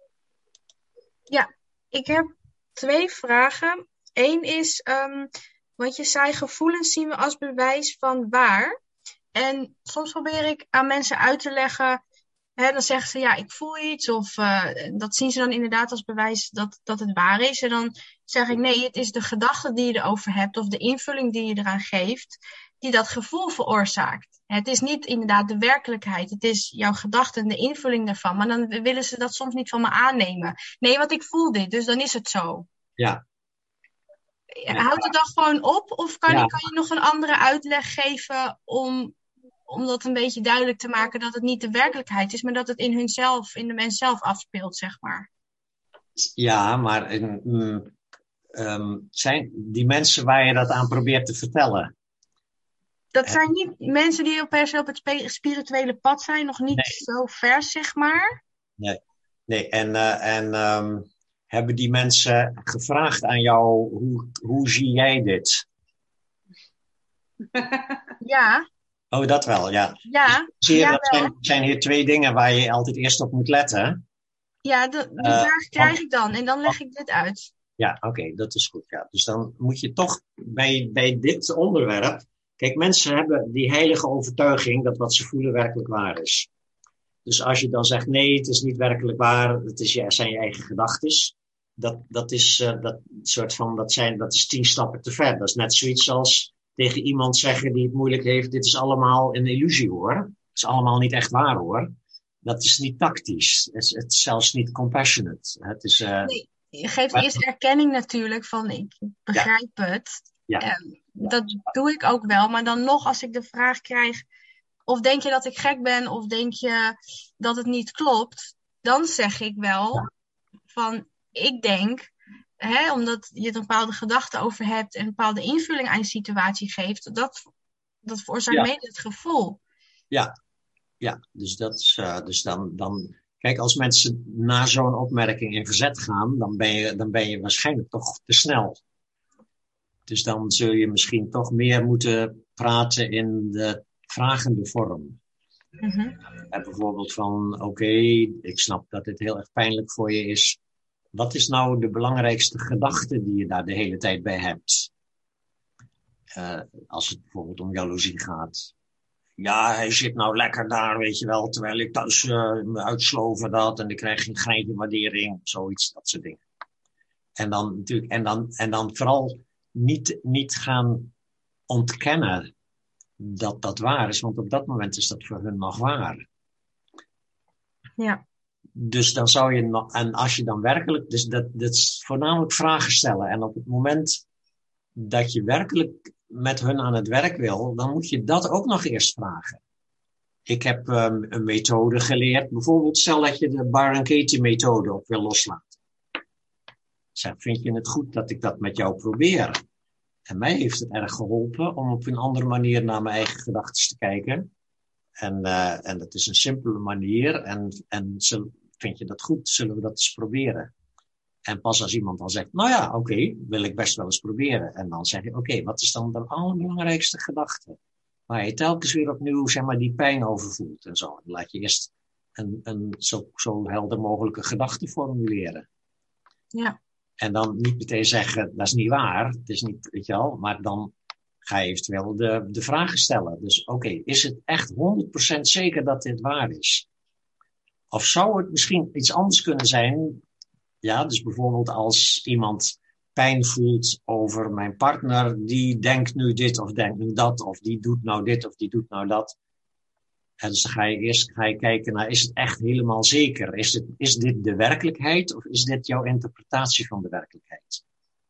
Ja, ik heb twee vragen. Eén is, um, want je zei gevoelens zien we als bewijs van waar. En soms probeer ik aan mensen uit te leggen. Hè, dan zeggen ze, ja, ik voel iets. Of uh, dat zien ze dan inderdaad als bewijs dat, dat het waar is. En dan zeg ik, nee, het is de gedachte die je erover hebt. Of de invulling die je eraan geeft. Die dat gevoel veroorzaakt. Het is niet inderdaad de werkelijkheid. Het is jouw gedachte en de invulling daarvan. Maar dan willen ze dat soms niet van me aannemen. Nee, want ik voel dit, dus dan is het zo. Ja. Houdt het dan gewoon op? Of kan, Ja. je, kan je nog een andere uitleg geven om, om dat een beetje duidelijk te maken dat het niet de werkelijkheid is, maar dat het in hunzelf, in de mens zelf afspeelt, zeg maar? Ja, maar um, um, zijn die mensen waar je dat aan probeert te vertellen? Dat zijn niet mensen die per se op het spirituele pad zijn, nog niet nee. zo vers, zeg maar. Nee, nee. en, uh, en um, hebben die mensen gevraagd aan jou, hoe, hoe zie jij dit? Ja. Oh, dat wel, ja. Ja, Zie je, ja dat zijn, zijn hier twee dingen waar je altijd eerst op moet letten. Ja, de, de uh, vraag krijg ik dan en dan leg ik dit uit. Ja, oké, okay, dat is goed. Ja. Dus dan moet je toch bij, bij dit onderwerp... Kijk, mensen hebben die heilige overtuiging dat wat ze voelen werkelijk waar is. Dus als je dan zegt, nee, het is niet werkelijk waar, het is, ja, zijn je eigen gedachtes. Dat, dat is uh, dat soort van, dat zijn, dat is tien stappen te ver. Dat is net zoiets als tegen iemand zeggen die het moeilijk heeft, dit is allemaal een illusie hoor. Het is allemaal niet echt waar hoor. Dat is niet tactisch. Het is, het is zelfs niet compassionate. Het is, uh, nee, je geeft maar, eerst erkenning natuurlijk van, ik begrijp ja. het. Ja. Um, dat doe ik ook wel, maar dan nog als ik de vraag krijg, of denk je dat ik gek ben, of denk je dat het niet klopt, dan zeg ik wel ja. van, ik denk, hè, omdat je er een bepaalde gedachte over hebt en een bepaalde invulling aan je situatie geeft, dat, dat veroorzaakt ja. mede het gevoel. Ja, ja. Dus, dat is, uh, dus dan, dan, kijk, als mensen na zo'n opmerking in verzet gaan, dan ben je, dan ben je waarschijnlijk toch te snel. Dus dan zul je misschien toch meer moeten praten in de vragende vorm. Mm-hmm. En bijvoorbeeld van, oké, okay, ik snap dat dit heel erg pijnlijk voor je is. Wat is nou de belangrijkste gedachte die je daar de hele tijd bij hebt? Uh, als het bijvoorbeeld om jaloezie gaat. Ja, hij zit nou lekker daar, weet je wel, terwijl ik thuis uh, me uitsloven dat en ik krijg geen greintje waardering, zoiets, dat soort dingen. En dan natuurlijk, en dan, en dan vooral niet, niet gaan ontkennen dat dat waar is, want op dat moment is dat voor hun nog waar. Ja. Dus dan zou je nog, en als je dan werkelijk, dus dat, dat is voornamelijk vragen stellen. En op het moment dat je werkelijk met hun aan het werk wil, dan moet je dat ook nog eerst vragen. Ik heb um, een methode geleerd, bijvoorbeeld stel dat je de Byron Katie methode op wil loslaten. Zeg, vind je het goed dat ik dat met jou probeer? En mij heeft het erg geholpen om op een andere manier naar mijn eigen gedachten te kijken. En, uh, en dat is een simpele manier. En, en zul, vind je dat goed? Zullen we dat eens proberen? En pas als iemand dan zegt, nou ja, oké, okay, wil ik best wel eens proberen. En dan zeg je, oké, okay, wat is dan de allerbelangrijkste gedachte? Waar je telkens weer opnieuw, zeg maar, die pijn over voelt en zo. Dan laat je eerst een, een zo, zo helder mogelijke gedachte formuleren. Ja. En dan niet meteen zeggen, dat is niet waar. Het is niet, weet je wel, maar dan ga je eventueel de, de vragen stellen. Dus oké, okay, is het echt honderd procent zeker dat dit waar is? Of zou het misschien iets anders kunnen zijn? Ja, dus bijvoorbeeld als iemand pijn voelt over mijn partner, die denkt nu dit of denkt nu dat, of die doet nou dit of die doet nou dat. En dus dan ga je eerst ga je kijken naar, is het echt helemaal zeker? Is, het, is dit de werkelijkheid of is dit jouw interpretatie van de werkelijkheid?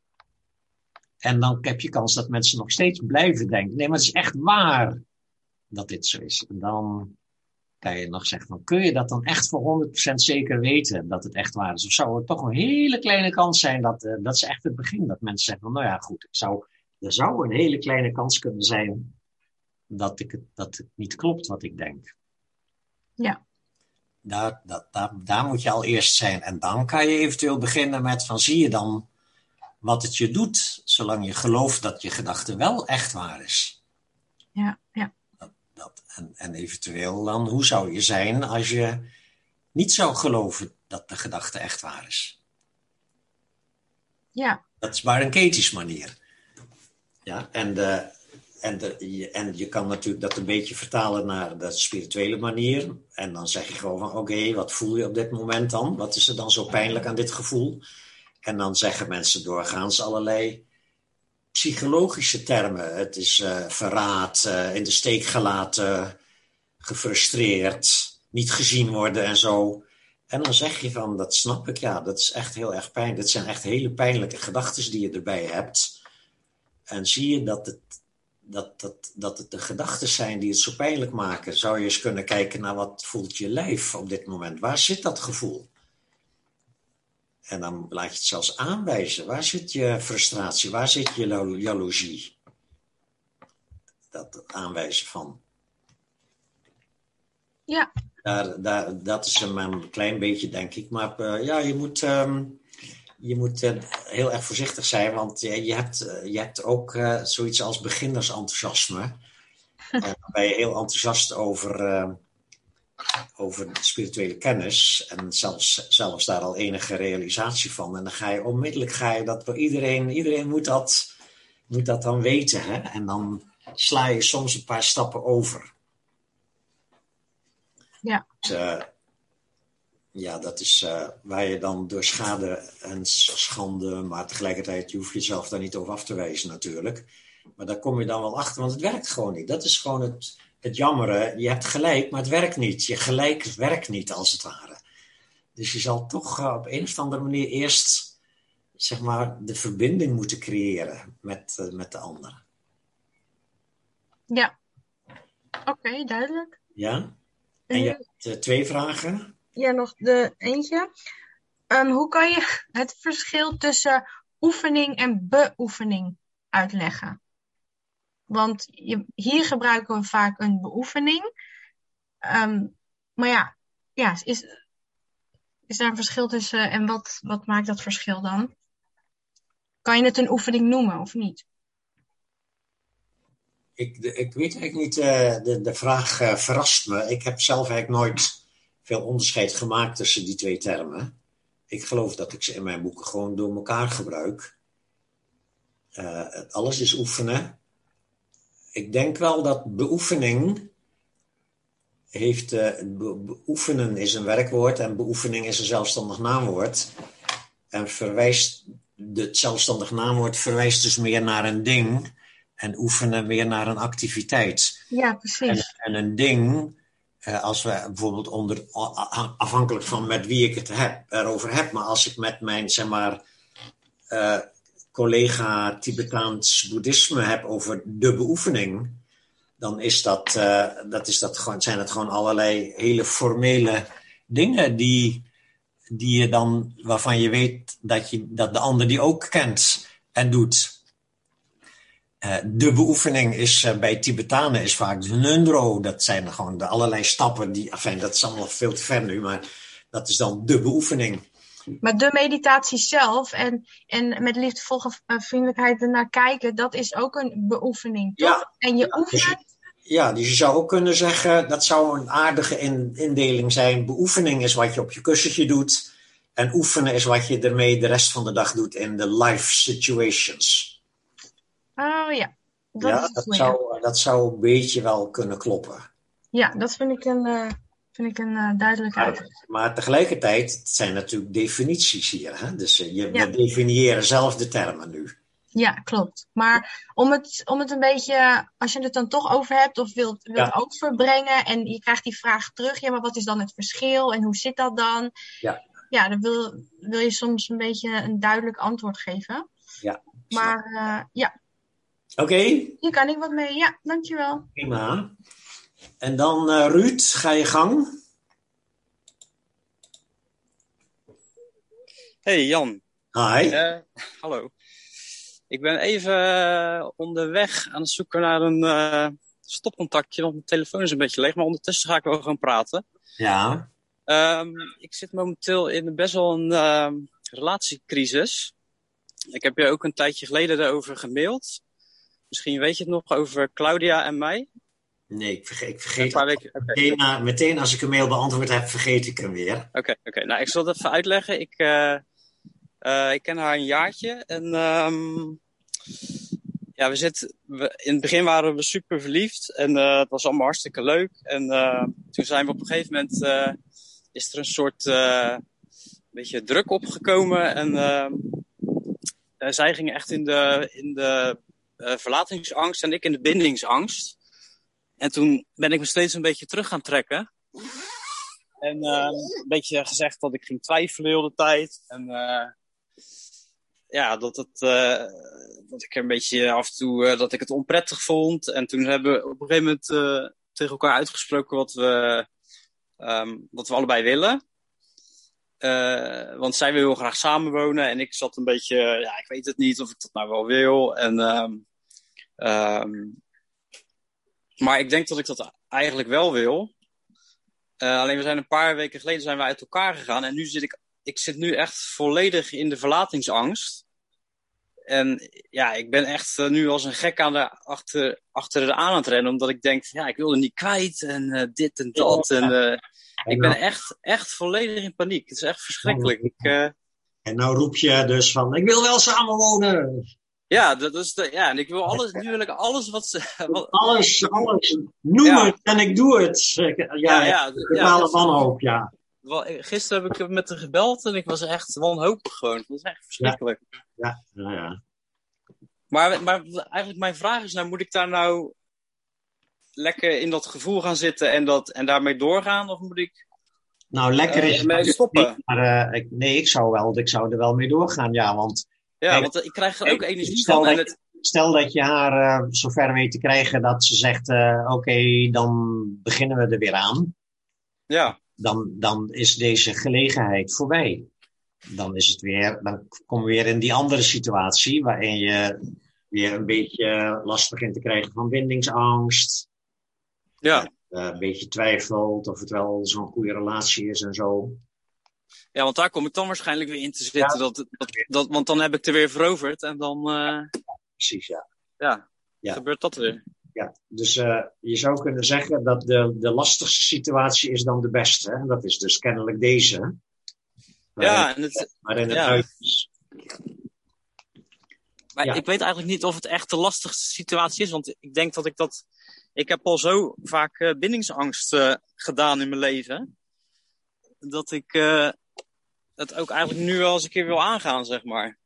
En dan heb je kans dat mensen nog steeds blijven denken, nee, maar het is echt waar dat dit zo is. En dan kan je nog zeggen, van, kun je dat dan echt voor honderd procent zeker weten dat het echt waar is? Of zou er toch een hele kleine kans zijn, dat, uh, dat is echt het begin, dat mensen zeggen, van, nou ja, goed, ik zou, er zou een hele kleine kans kunnen zijn dat, ik het, dat het niet klopt wat ik denk. Ja. Daar, dat, daar, daar moet je al eerst zijn. En dan kan je eventueel beginnen met van, zie je dan wat het je doet, zolang je gelooft dat je gedachte wel echt waar is. Ja, ja. Dat, dat, en, en eventueel dan, hoe zou je zijn als je niet zou geloven dat de gedachte echt waar is? Ja. Dat is Byron Katie's manier. Ja, en de, en, de, je, en je kan natuurlijk dat een beetje vertalen naar de spirituele manier. En dan zeg je gewoon van, oké, okay, wat voel je op dit moment dan? Wat is er dan zo pijnlijk aan dit gevoel? En dan zeggen mensen doorgaans allerlei psychologische termen. Het is uh, verraad, uh, in de steek gelaten, gefrustreerd, niet gezien worden en zo. En dan zeg je van, dat snap ik, ja, dat is echt heel erg pijnlijk. Dat zijn echt hele pijnlijke gedachten die je erbij hebt. En zie je dat het, dat, dat, dat het de gedachten zijn die het zo pijnlijk maken. Zou je eens kunnen kijken naar wat voelt je lijf op dit moment? Waar zit dat gevoel? En dan laat je het zelfs aanwijzen. Waar zit je frustratie? Waar zit je jaloezie? Dat aanwijzen van. Ja. Daar, daar, dat is maar een klein beetje, denk ik. Maar uh, ja, je moet, um, je moet uh, heel erg voorzichtig zijn. Want uh, je, hebt, uh, je hebt ook uh, zoiets als beginnersenthousiasme. En dan ben je heel enthousiast over, uh, over spirituele kennis. En zelfs, zelfs daar al enige realisatie van. En dan ga je onmiddellijk ga je dat voor iedereen. Iedereen moet dat, moet dat dan weten. Hè? En dan sla je soms een paar stappen over. Ja. Dus, uh, ja, dat is uh, waar je dan door schade en schande, maar tegelijkertijd je hoeft jezelf daar niet over af te wijzen natuurlijk. Maar daar kom je dan wel achter, want het werkt gewoon niet. Dat is gewoon het, het jammere. Je hebt gelijk, maar het werkt niet. Je gelijk werkt niet, als het ware. Dus je zal toch uh, op een of andere manier eerst, zeg maar, de verbinding moeten creëren met, uh, met de ander. Ja. Oké, okay, duidelijk. Ja? En je hebt uh, twee vragen? Ja, nog de eentje. Um, hoe kan je het verschil tussen oefening en beoefening uitleggen? Want je, hier gebruiken we vaak een beoefening. Um, maar ja, ja is, is daar een verschil tussen en wat, wat maakt dat verschil dan? Kan je het een oefening noemen of niet? Ik, de, ik weet eigenlijk niet, uh, de, de vraag uh, verrast me. Ik heb zelf eigenlijk nooit veel onderscheid gemaakt tussen die twee termen. Ik geloof dat ik ze in mijn boeken gewoon door elkaar gebruik. Uh, alles is oefenen. Ik denk wel dat beoefening heeft... Uh, be, beoefenen is een werkwoord en beoefening is een zelfstandig naamwoord. En verwijst, het zelfstandig naamwoord verwijst dus meer naar een ding... En oefenen meer naar een activiteit. Ja, precies. En, en een ding, uh, als we bijvoorbeeld onder, afhankelijk van met wie ik het heb, erover heb, maar als ik met mijn, zeg maar, uh, collega Tibetaans boeddhisme heb over de beoefening, dan is dat, uh, dat, is dat gewoon, zijn het gewoon allerlei hele formele dingen die, die je dan, waarvan je weet dat, je, dat de ander die ook kent en doet. Uh, de beoefening is uh, bij Tibetanen is vaak de Nundro. Dat zijn gewoon de allerlei stappen die, enfin, dat is allemaal veel te ver nu, maar dat is dan de beoefening. Maar de meditatie zelf en, en met liefdevolle vriendelijkheid ernaar kijken, dat is ook een beoefening, toch? Ja, en je ja, oefent. Dus, ja, dus je zou ook kunnen zeggen, dat zou een aardige in, indeling zijn. Beoefening is wat je op je kussentje doet. En oefenen is wat je ermee de rest van de dag doet in de life situations. Oh ja, dat, ja, is dat, zou, dat zou een beetje wel kunnen kloppen. Ja, dat vind ik een, uh, vind ik een uh, duidelijke maar, uitleg. maar tegelijkertijd, het zijn natuurlijk definities hier. Hè? Dus uh, je, ja. we definiëren zelf de termen nu. Ja, klopt. Maar om het, om het een beetje, als je het dan toch over hebt of wilt, wilt ja. overbrengen en je krijgt die vraag terug, ja, maar wat is dan het verschil en hoe zit dat dan? Ja, ja dan wil, wil je soms een beetje een duidelijk antwoord geven. Ja. Maar uh, ja. Oké. Okay. Hier kan ik wat mee. Ja, dankjewel. Prima. En dan uh, Ruud, ga je gang. Hey Jan. Hi. Uh, hallo. Ik ben even uh, onderweg aan het zoeken naar een uh, stopcontactje, want mijn telefoon is een beetje leeg, maar ondertussen ga ik wel gaan praten. Ja. Um, ik zit momenteel in best wel een uh, relatiecrisis. Ik heb je ook een tijdje geleden daarover gemaild. Misschien weet je het nog over Claudia en mij. Nee, ik vergeet, ik vergeet een paar weken. Okay. meteen, uh, meteen als ik een mail beantwoord heb, vergeet ik hem weer. Oké, okay, okay. Nou ik zal het even uitleggen. Ik, uh, uh, ik ken haar een jaartje en um, ja, we zitten, we, in het begin waren we super verliefd en uh, het was allemaal hartstikke leuk. En uh, toen zijn we op een gegeven moment, uh, is er een soort uh, beetje druk opgekomen. En uh, uh, zij gingen echt in de, in de uh, verlatingsangst en ik in de bindingsangst. En toen ben ik me steeds een beetje terug gaan trekken. En uh, een beetje gezegd dat ik ging twijfelen heel de tijd. En uh, ja, dat, het, uh, dat ik een beetje af en toe uh, dat ik het onprettig vond. En toen hebben we op een gegeven moment uh, tegen elkaar uitgesproken wat we, um, wat we allebei willen. Uh, want zij wil heel graag samenwonen. En ik zat een beetje, uh, ja, ik weet het niet of ik dat nou wel wil. En, um, um, maar ik denk dat ik dat eigenlijk wel wil. Uh, alleen we zijn een paar weken geleden zijn we uit elkaar gegaan. En nu zit ik, ik zit nu echt volledig in de verlatingsangst. En ja, ik ben echt uh, nu als een gek aan de, achter, achter de aan het rennen. Omdat ik denk, ja, ik wil er niet kwijt. En uh, dit en dat. En uh, ik ben echt, echt volledig in paniek. Het is echt verschrikkelijk. Ik, uh... En nou roep je dus van, ik wil wel samenwonen. Ja, dat is de, ja, en ik wil alles, nu wil ik alles wat ze... Wat... Alles, alles. Noem ja. het en ik doe het. Ja, ja, ja totale ja, wanhoop, ja. Gisteren heb ik met haar gebeld en ik was echt wanhopig gewoon. Dat is echt verschrikkelijk. Ja, ja, ja. ja. Maar, maar eigenlijk mijn vraag is nou, moet ik daar nou lekker in dat gevoel gaan zitten en, dat, en daarmee doorgaan? Of moet ik nou, lekker is uh, mee stoppen? Niet, maar, uh, ik, nee, ik zou, wel, ik zou er wel mee doorgaan, ja. Want, ja, kijk, want ik krijg er ook energie stel van. Dat, en het... Stel dat je haar uh, zover weet te krijgen dat ze zegt, uh, oké, okay, dan beginnen we er weer aan. Ja. Dan, dan is deze gelegenheid voorbij. Dan is het weer, dan kom je weer in die andere situatie waarin je weer een beetje last begint te krijgen van bindingsangst. Ja. Uh, een beetje twijfelt of het wel zo'n goede relatie is en zo. Ja, want daar kom ik dan waarschijnlijk weer in te zitten. Ja. Dat, dat, dat, want dan heb ik er weer veroverd en dan... Uh... Ja, precies, ja. Ja, ja. Gebeurt dat weer. Ja, dus uh, je zou kunnen zeggen dat de, de lastigste situatie is dan de beste. En dat is dus kennelijk deze. Ja, en het... Waarin het ja. uit is. Maar ja. Ik weet eigenlijk niet of het echt de lastigste situatie is. Want ik denk dat ik dat... Ik heb al zo vaak uh, bindingsangst uh, gedaan in mijn leven. Dat ik uh, het ook eigenlijk nu wel eens een keer wil aangaan, zeg maar.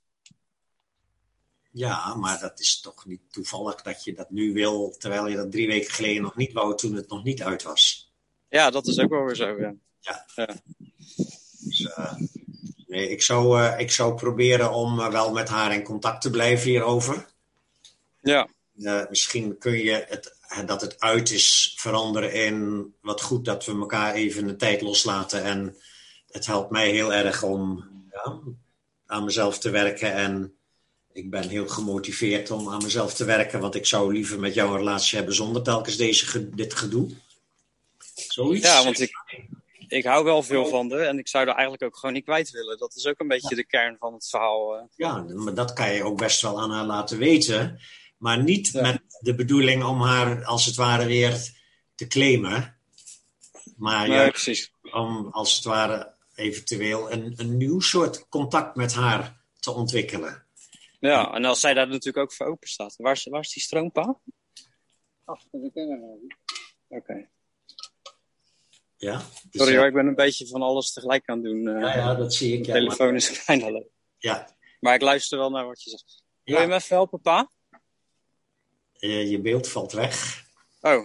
Ja, maar dat is toch niet toevallig dat je dat nu wil, terwijl je dat drie weken geleden nog niet wou toen het nog niet uit was. Ja, dat is ook wel weer zo, ja. Ja. ja. Dus, uh, nee, ik zou, uh, ik zou proberen om uh, wel met haar in contact te blijven hierover. Ja. Uh, misschien kun je het, dat het uit is veranderen in wat goed dat we elkaar even een tijd loslaten. En het helpt mij heel erg om ja, aan mezelf te werken en... Ik ben heel gemotiveerd om aan mezelf te werken, want ik zou liever met jou een relatie hebben zonder telkens deze ge- dit gedoe. Zoiets. Ja, want ik, ik hou wel veel van haar en ik zou er eigenlijk ook gewoon niet kwijt willen. Dat is ook een beetje ja. de kern van het verhaal. Uh. Ja, maar dat kan je ook best wel aan haar laten weten. Maar niet ja. met de bedoeling om haar als het ware weer te claimen. Maar nee, juist precies. om als het ware eventueel een, een nieuw soort contact met haar te ontwikkelen. Ja, en als zij daar natuurlijk ook voor open staat. Waar is, waar is die stroompaal? Achter de camera. Oké. Okay. Ja. Dus Sorry hoor, ik ben een beetje van alles tegelijk aan het doen. Uh, ja, ja, dat zie ik. De ja, telefoon maar... is bijna leuk. Ja. Maar ik luister wel naar wat je zegt. Wil ja. je me even helpen, pa? Uh, je beeld valt weg. Oh.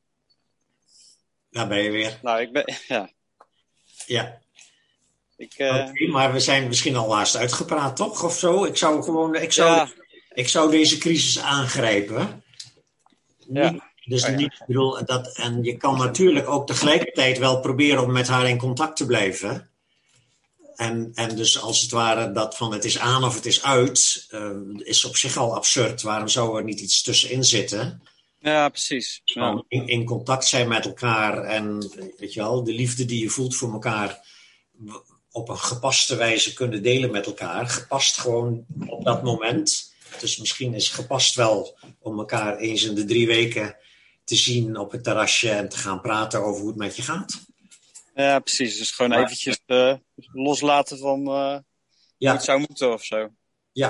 Daar ben je weer. Nou, ik ben... Ja. Ja. Ik, uh... okay, maar we zijn misschien al haast uitgepraat, toch? Of zo? Ik zou gewoon, ik zou, ja. ik zou deze crisis aangrijpen. Ja. Niet, dus oh, ja. niet, ik bedoel, dat, en je kan natuurlijk ook tegelijkertijd wel proberen om met haar in contact te blijven. En, en dus als het ware dat van het is aan of het is uit, uh, is op zich al absurd. Waarom zou er niet iets tussenin zitten? Ja, precies. Ja. In, in contact zijn met elkaar en weet je wel, de liefde die je voelt voor elkaar op een gepaste wijze kunnen delen met elkaar. Gepast gewoon op dat moment. Dus misschien is gepast wel om elkaar eens in de drie weken te zien op het terrasje en te gaan praten over hoe het met je gaat. Ja, precies. Dus gewoon maar, eventjes uh, loslaten van uh, ja. hoe het zou moeten of zo. Ja,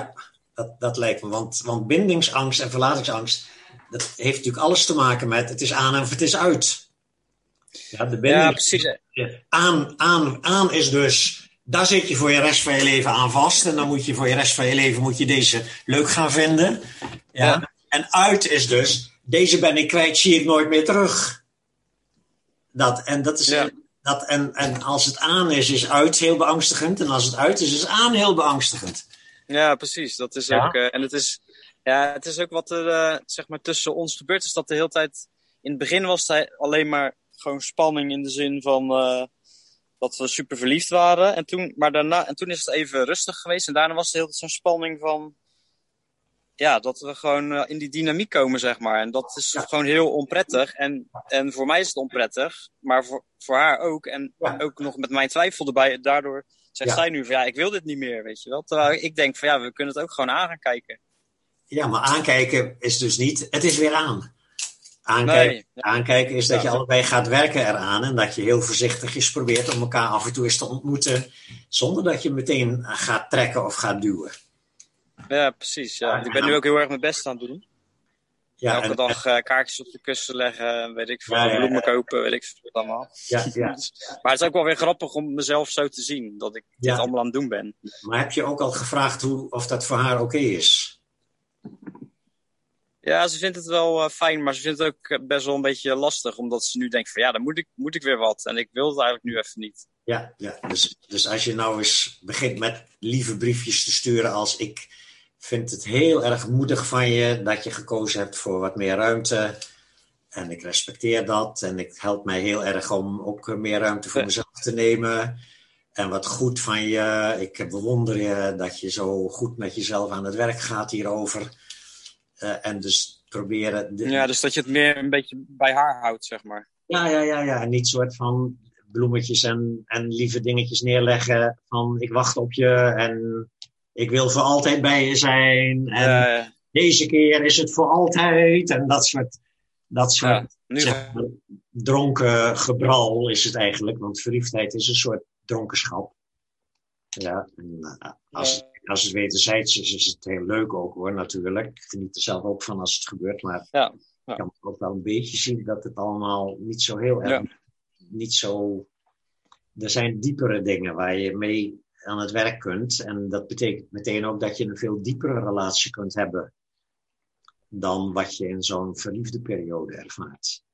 Dat, dat lijkt me. Want, want bindingsangst en verlatingsangst, dat heeft natuurlijk alles te maken met het is aan en het is uit. Ja, de binding, Ja, precies. Aan, aan, aan is dus, daar zit je voor je rest van je leven aan vast. En dan moet je voor je rest van je leven moet je deze leuk gaan vinden. Ja. Ja. En uit is dus, deze ben ik kwijt, zie ik nooit meer terug. Dat, en, dat is, Ja. dat, en, en als het aan is, is uit heel beangstigend. En als het uit is, is aan heel beangstigend. Ja, precies. Dat is Ja. ook, uh, en het is, ja, het is ook wat er uh, zeg maar tussen ons gebeurt. Is dat de hele tijd, in het begin was het alleen maar gewoon spanning in de zin van uh, dat we super verliefd waren. En toen, maar daarna, en toen is het even rustig geweest. En daarna was het de hele tijd zo'n spanning van, ja, dat we gewoon uh, in die dynamiek komen, zeg maar. En dat is Ja. gewoon heel onprettig. En, en voor mij is het onprettig, maar voor, voor haar ook. En Ja. ook nog met mijn twijfel erbij. Daardoor zegt Ja. zij nu van, ja, ik wil dit niet meer, weet je wel. Terwijl ik denk van, ja, we kunnen het ook gewoon aan gaan kijken. Ja, maar aankijken is dus niet, het is weer aan. Aankijken, Nee. aankijken is dat Ja. je allebei gaat werken eraan. En dat je heel voorzichtig probeert om elkaar af en toe eens te ontmoeten. Zonder dat je meteen gaat trekken of gaat duwen. Ja, precies. Ja. Want ik ben nu ook heel erg mijn best aan het doen. Ja, Elke en- dag uh, kaartjes op de kussen leggen, weet ik veel, Ja, ja, ja. bloemen kopen, weet ik veel wat allemaal. Ja, ja. Maar het is ook wel weer grappig om mezelf zo te zien, dat ik dit Ja. allemaal aan het doen ben. Maar heb je ook al gevraagd hoe, of dat voor haar oké is? Ja, ze vindt het wel uh, fijn, maar ze vindt het ook uh, best wel een beetje lastig, omdat ze nu denkt van ja, dan moet ik, moet ik weer wat. En ik wil het eigenlijk nu even niet. Ja, ja. Dus, dus als je nou eens begint met lieve briefjes te sturen als ik vind het heel erg moedig van je dat je gekozen hebt voor wat meer ruimte. En ik respecteer dat. En het helpt mij heel erg om ook meer ruimte voor Ja. mezelf te nemen. En wat goed van je. Ik bewonder je dat je zo goed met jezelf aan het werk gaat hierover. Uh, en dus proberen... De... Ja, dus dat je het meer een beetje bij haar houdt, zeg maar. Ja, ja, ja, ja. En niet soort van bloemetjes en, en lieve dingetjes neerleggen. Van ik wacht op je en ik wil voor altijd bij je zijn. En Ja, ja. deze keer is het voor altijd. En dat soort, dat soort Ja, nu zeg maar, dronken gebral is het eigenlijk. Want verliefdheid is een soort dronkenschap. Ja, en uh, als, het, als het wederzijds is, is het heel leuk ook hoor, natuurlijk. Ik geniet er zelf ook van als het gebeurt. Maar Ja, ja. ik kan ook wel een beetje zien dat het allemaal niet zo heel erg... Ja. Niet zo... Er zijn diepere dingen waar je mee aan het werk kunt. En dat betekent meteen ook dat je een veel diepere relatie kunt hebben dan wat je in zo'n verliefde periode ervaart.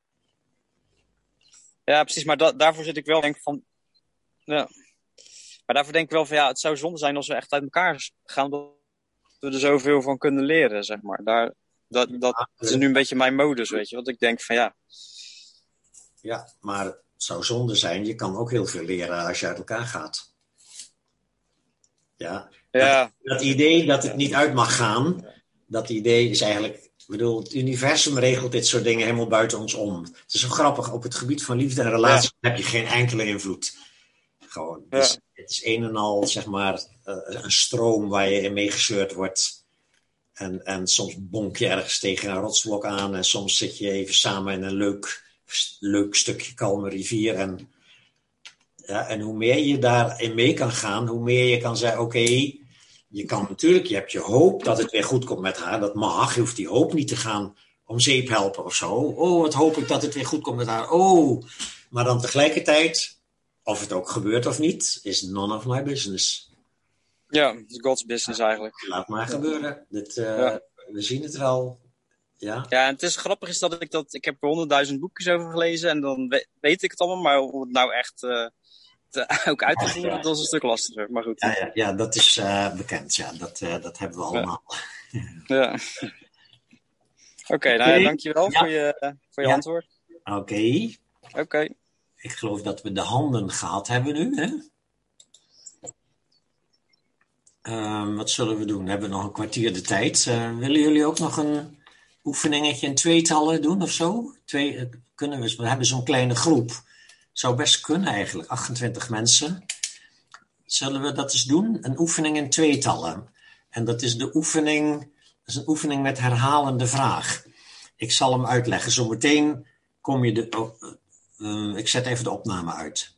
Ja, precies. Maar da- daarvoor zit ik wel denk van... Ja. Maar daarvoor denk ik wel van ja, het zou zonde zijn als we echt uit elkaar gaan. Dat we er zoveel van kunnen leren, zeg maar. Daar, dat, dat is nu een beetje mijn modus, weet je. Want ik denk van ja... Ja, maar het zou zonde zijn. Je kan ook heel veel leren als je uit elkaar gaat. Ja. Ja. Dat, dat idee dat het niet uit mag gaan, dat idee is eigenlijk... Ik bedoel, het universum regelt dit soort dingen helemaal buiten ons om. Het is zo grappig, op het gebied van liefde en relatie ja. heb je geen enkele invloed. Gewoon. Ja. Dus het is een en al, zeg maar, uh, een stroom waar je in meegesleurd wordt. En, en soms bonk je ergens tegen een rotsblok aan en soms zit je even samen in een leuk, leuk stukje kalme rivier. En, ja, en hoe meer je daarin mee kan gaan, hoe meer je kan zeggen, oké, okay, je kan natuurlijk, je hebt je hoop dat het weer goed komt met haar. Dat mag, je hoeft die hoop niet te gaan om zeep helpen of zo. Oh, wat hoop ik dat het weer goed komt met haar. Oh, maar dan tegelijkertijd, of het ook gebeurt of niet, is none of my business. Ja, het is God's business eigenlijk. Laat maar gebeuren. Dit, uh, ja. We zien het wel. Ja, ja en het is grappig is dat ik dat, ik heb er honderdduizend boekjes over gelezen en dan weet, weet ik het allemaal, maar om het nou echt... Uh, Te, ook uit te voeren, ja, ja. dat is een stuk lastiger, maar goed. Ja, ja, ja dat is uh, bekend, ja, dat, uh, dat hebben we allemaal. Ja. ja. Oké, okay, nou ja, dankjewel ja. voor je, uh, voor je ja. antwoord. Oké. Okay. Oké. Okay. Ik geloof dat we de handen gehad hebben nu, hè? Uh, wat zullen we doen? We hebben nog een kwartier de tijd. Uh, willen jullie ook nog een oefeningetje in tweetallen doen of zo? Twee, uh, kunnen we, we hebben zo'n kleine groep. Zou best kunnen eigenlijk, achtentwintig mensen. Zullen we dat eens doen? Een oefening in tweetallen. En dat is de oefening, dat is een oefening met herhalende vraag. Ik zal hem uitleggen. Zometeen kom je de... Oh, uh, ik zet even de opname uit.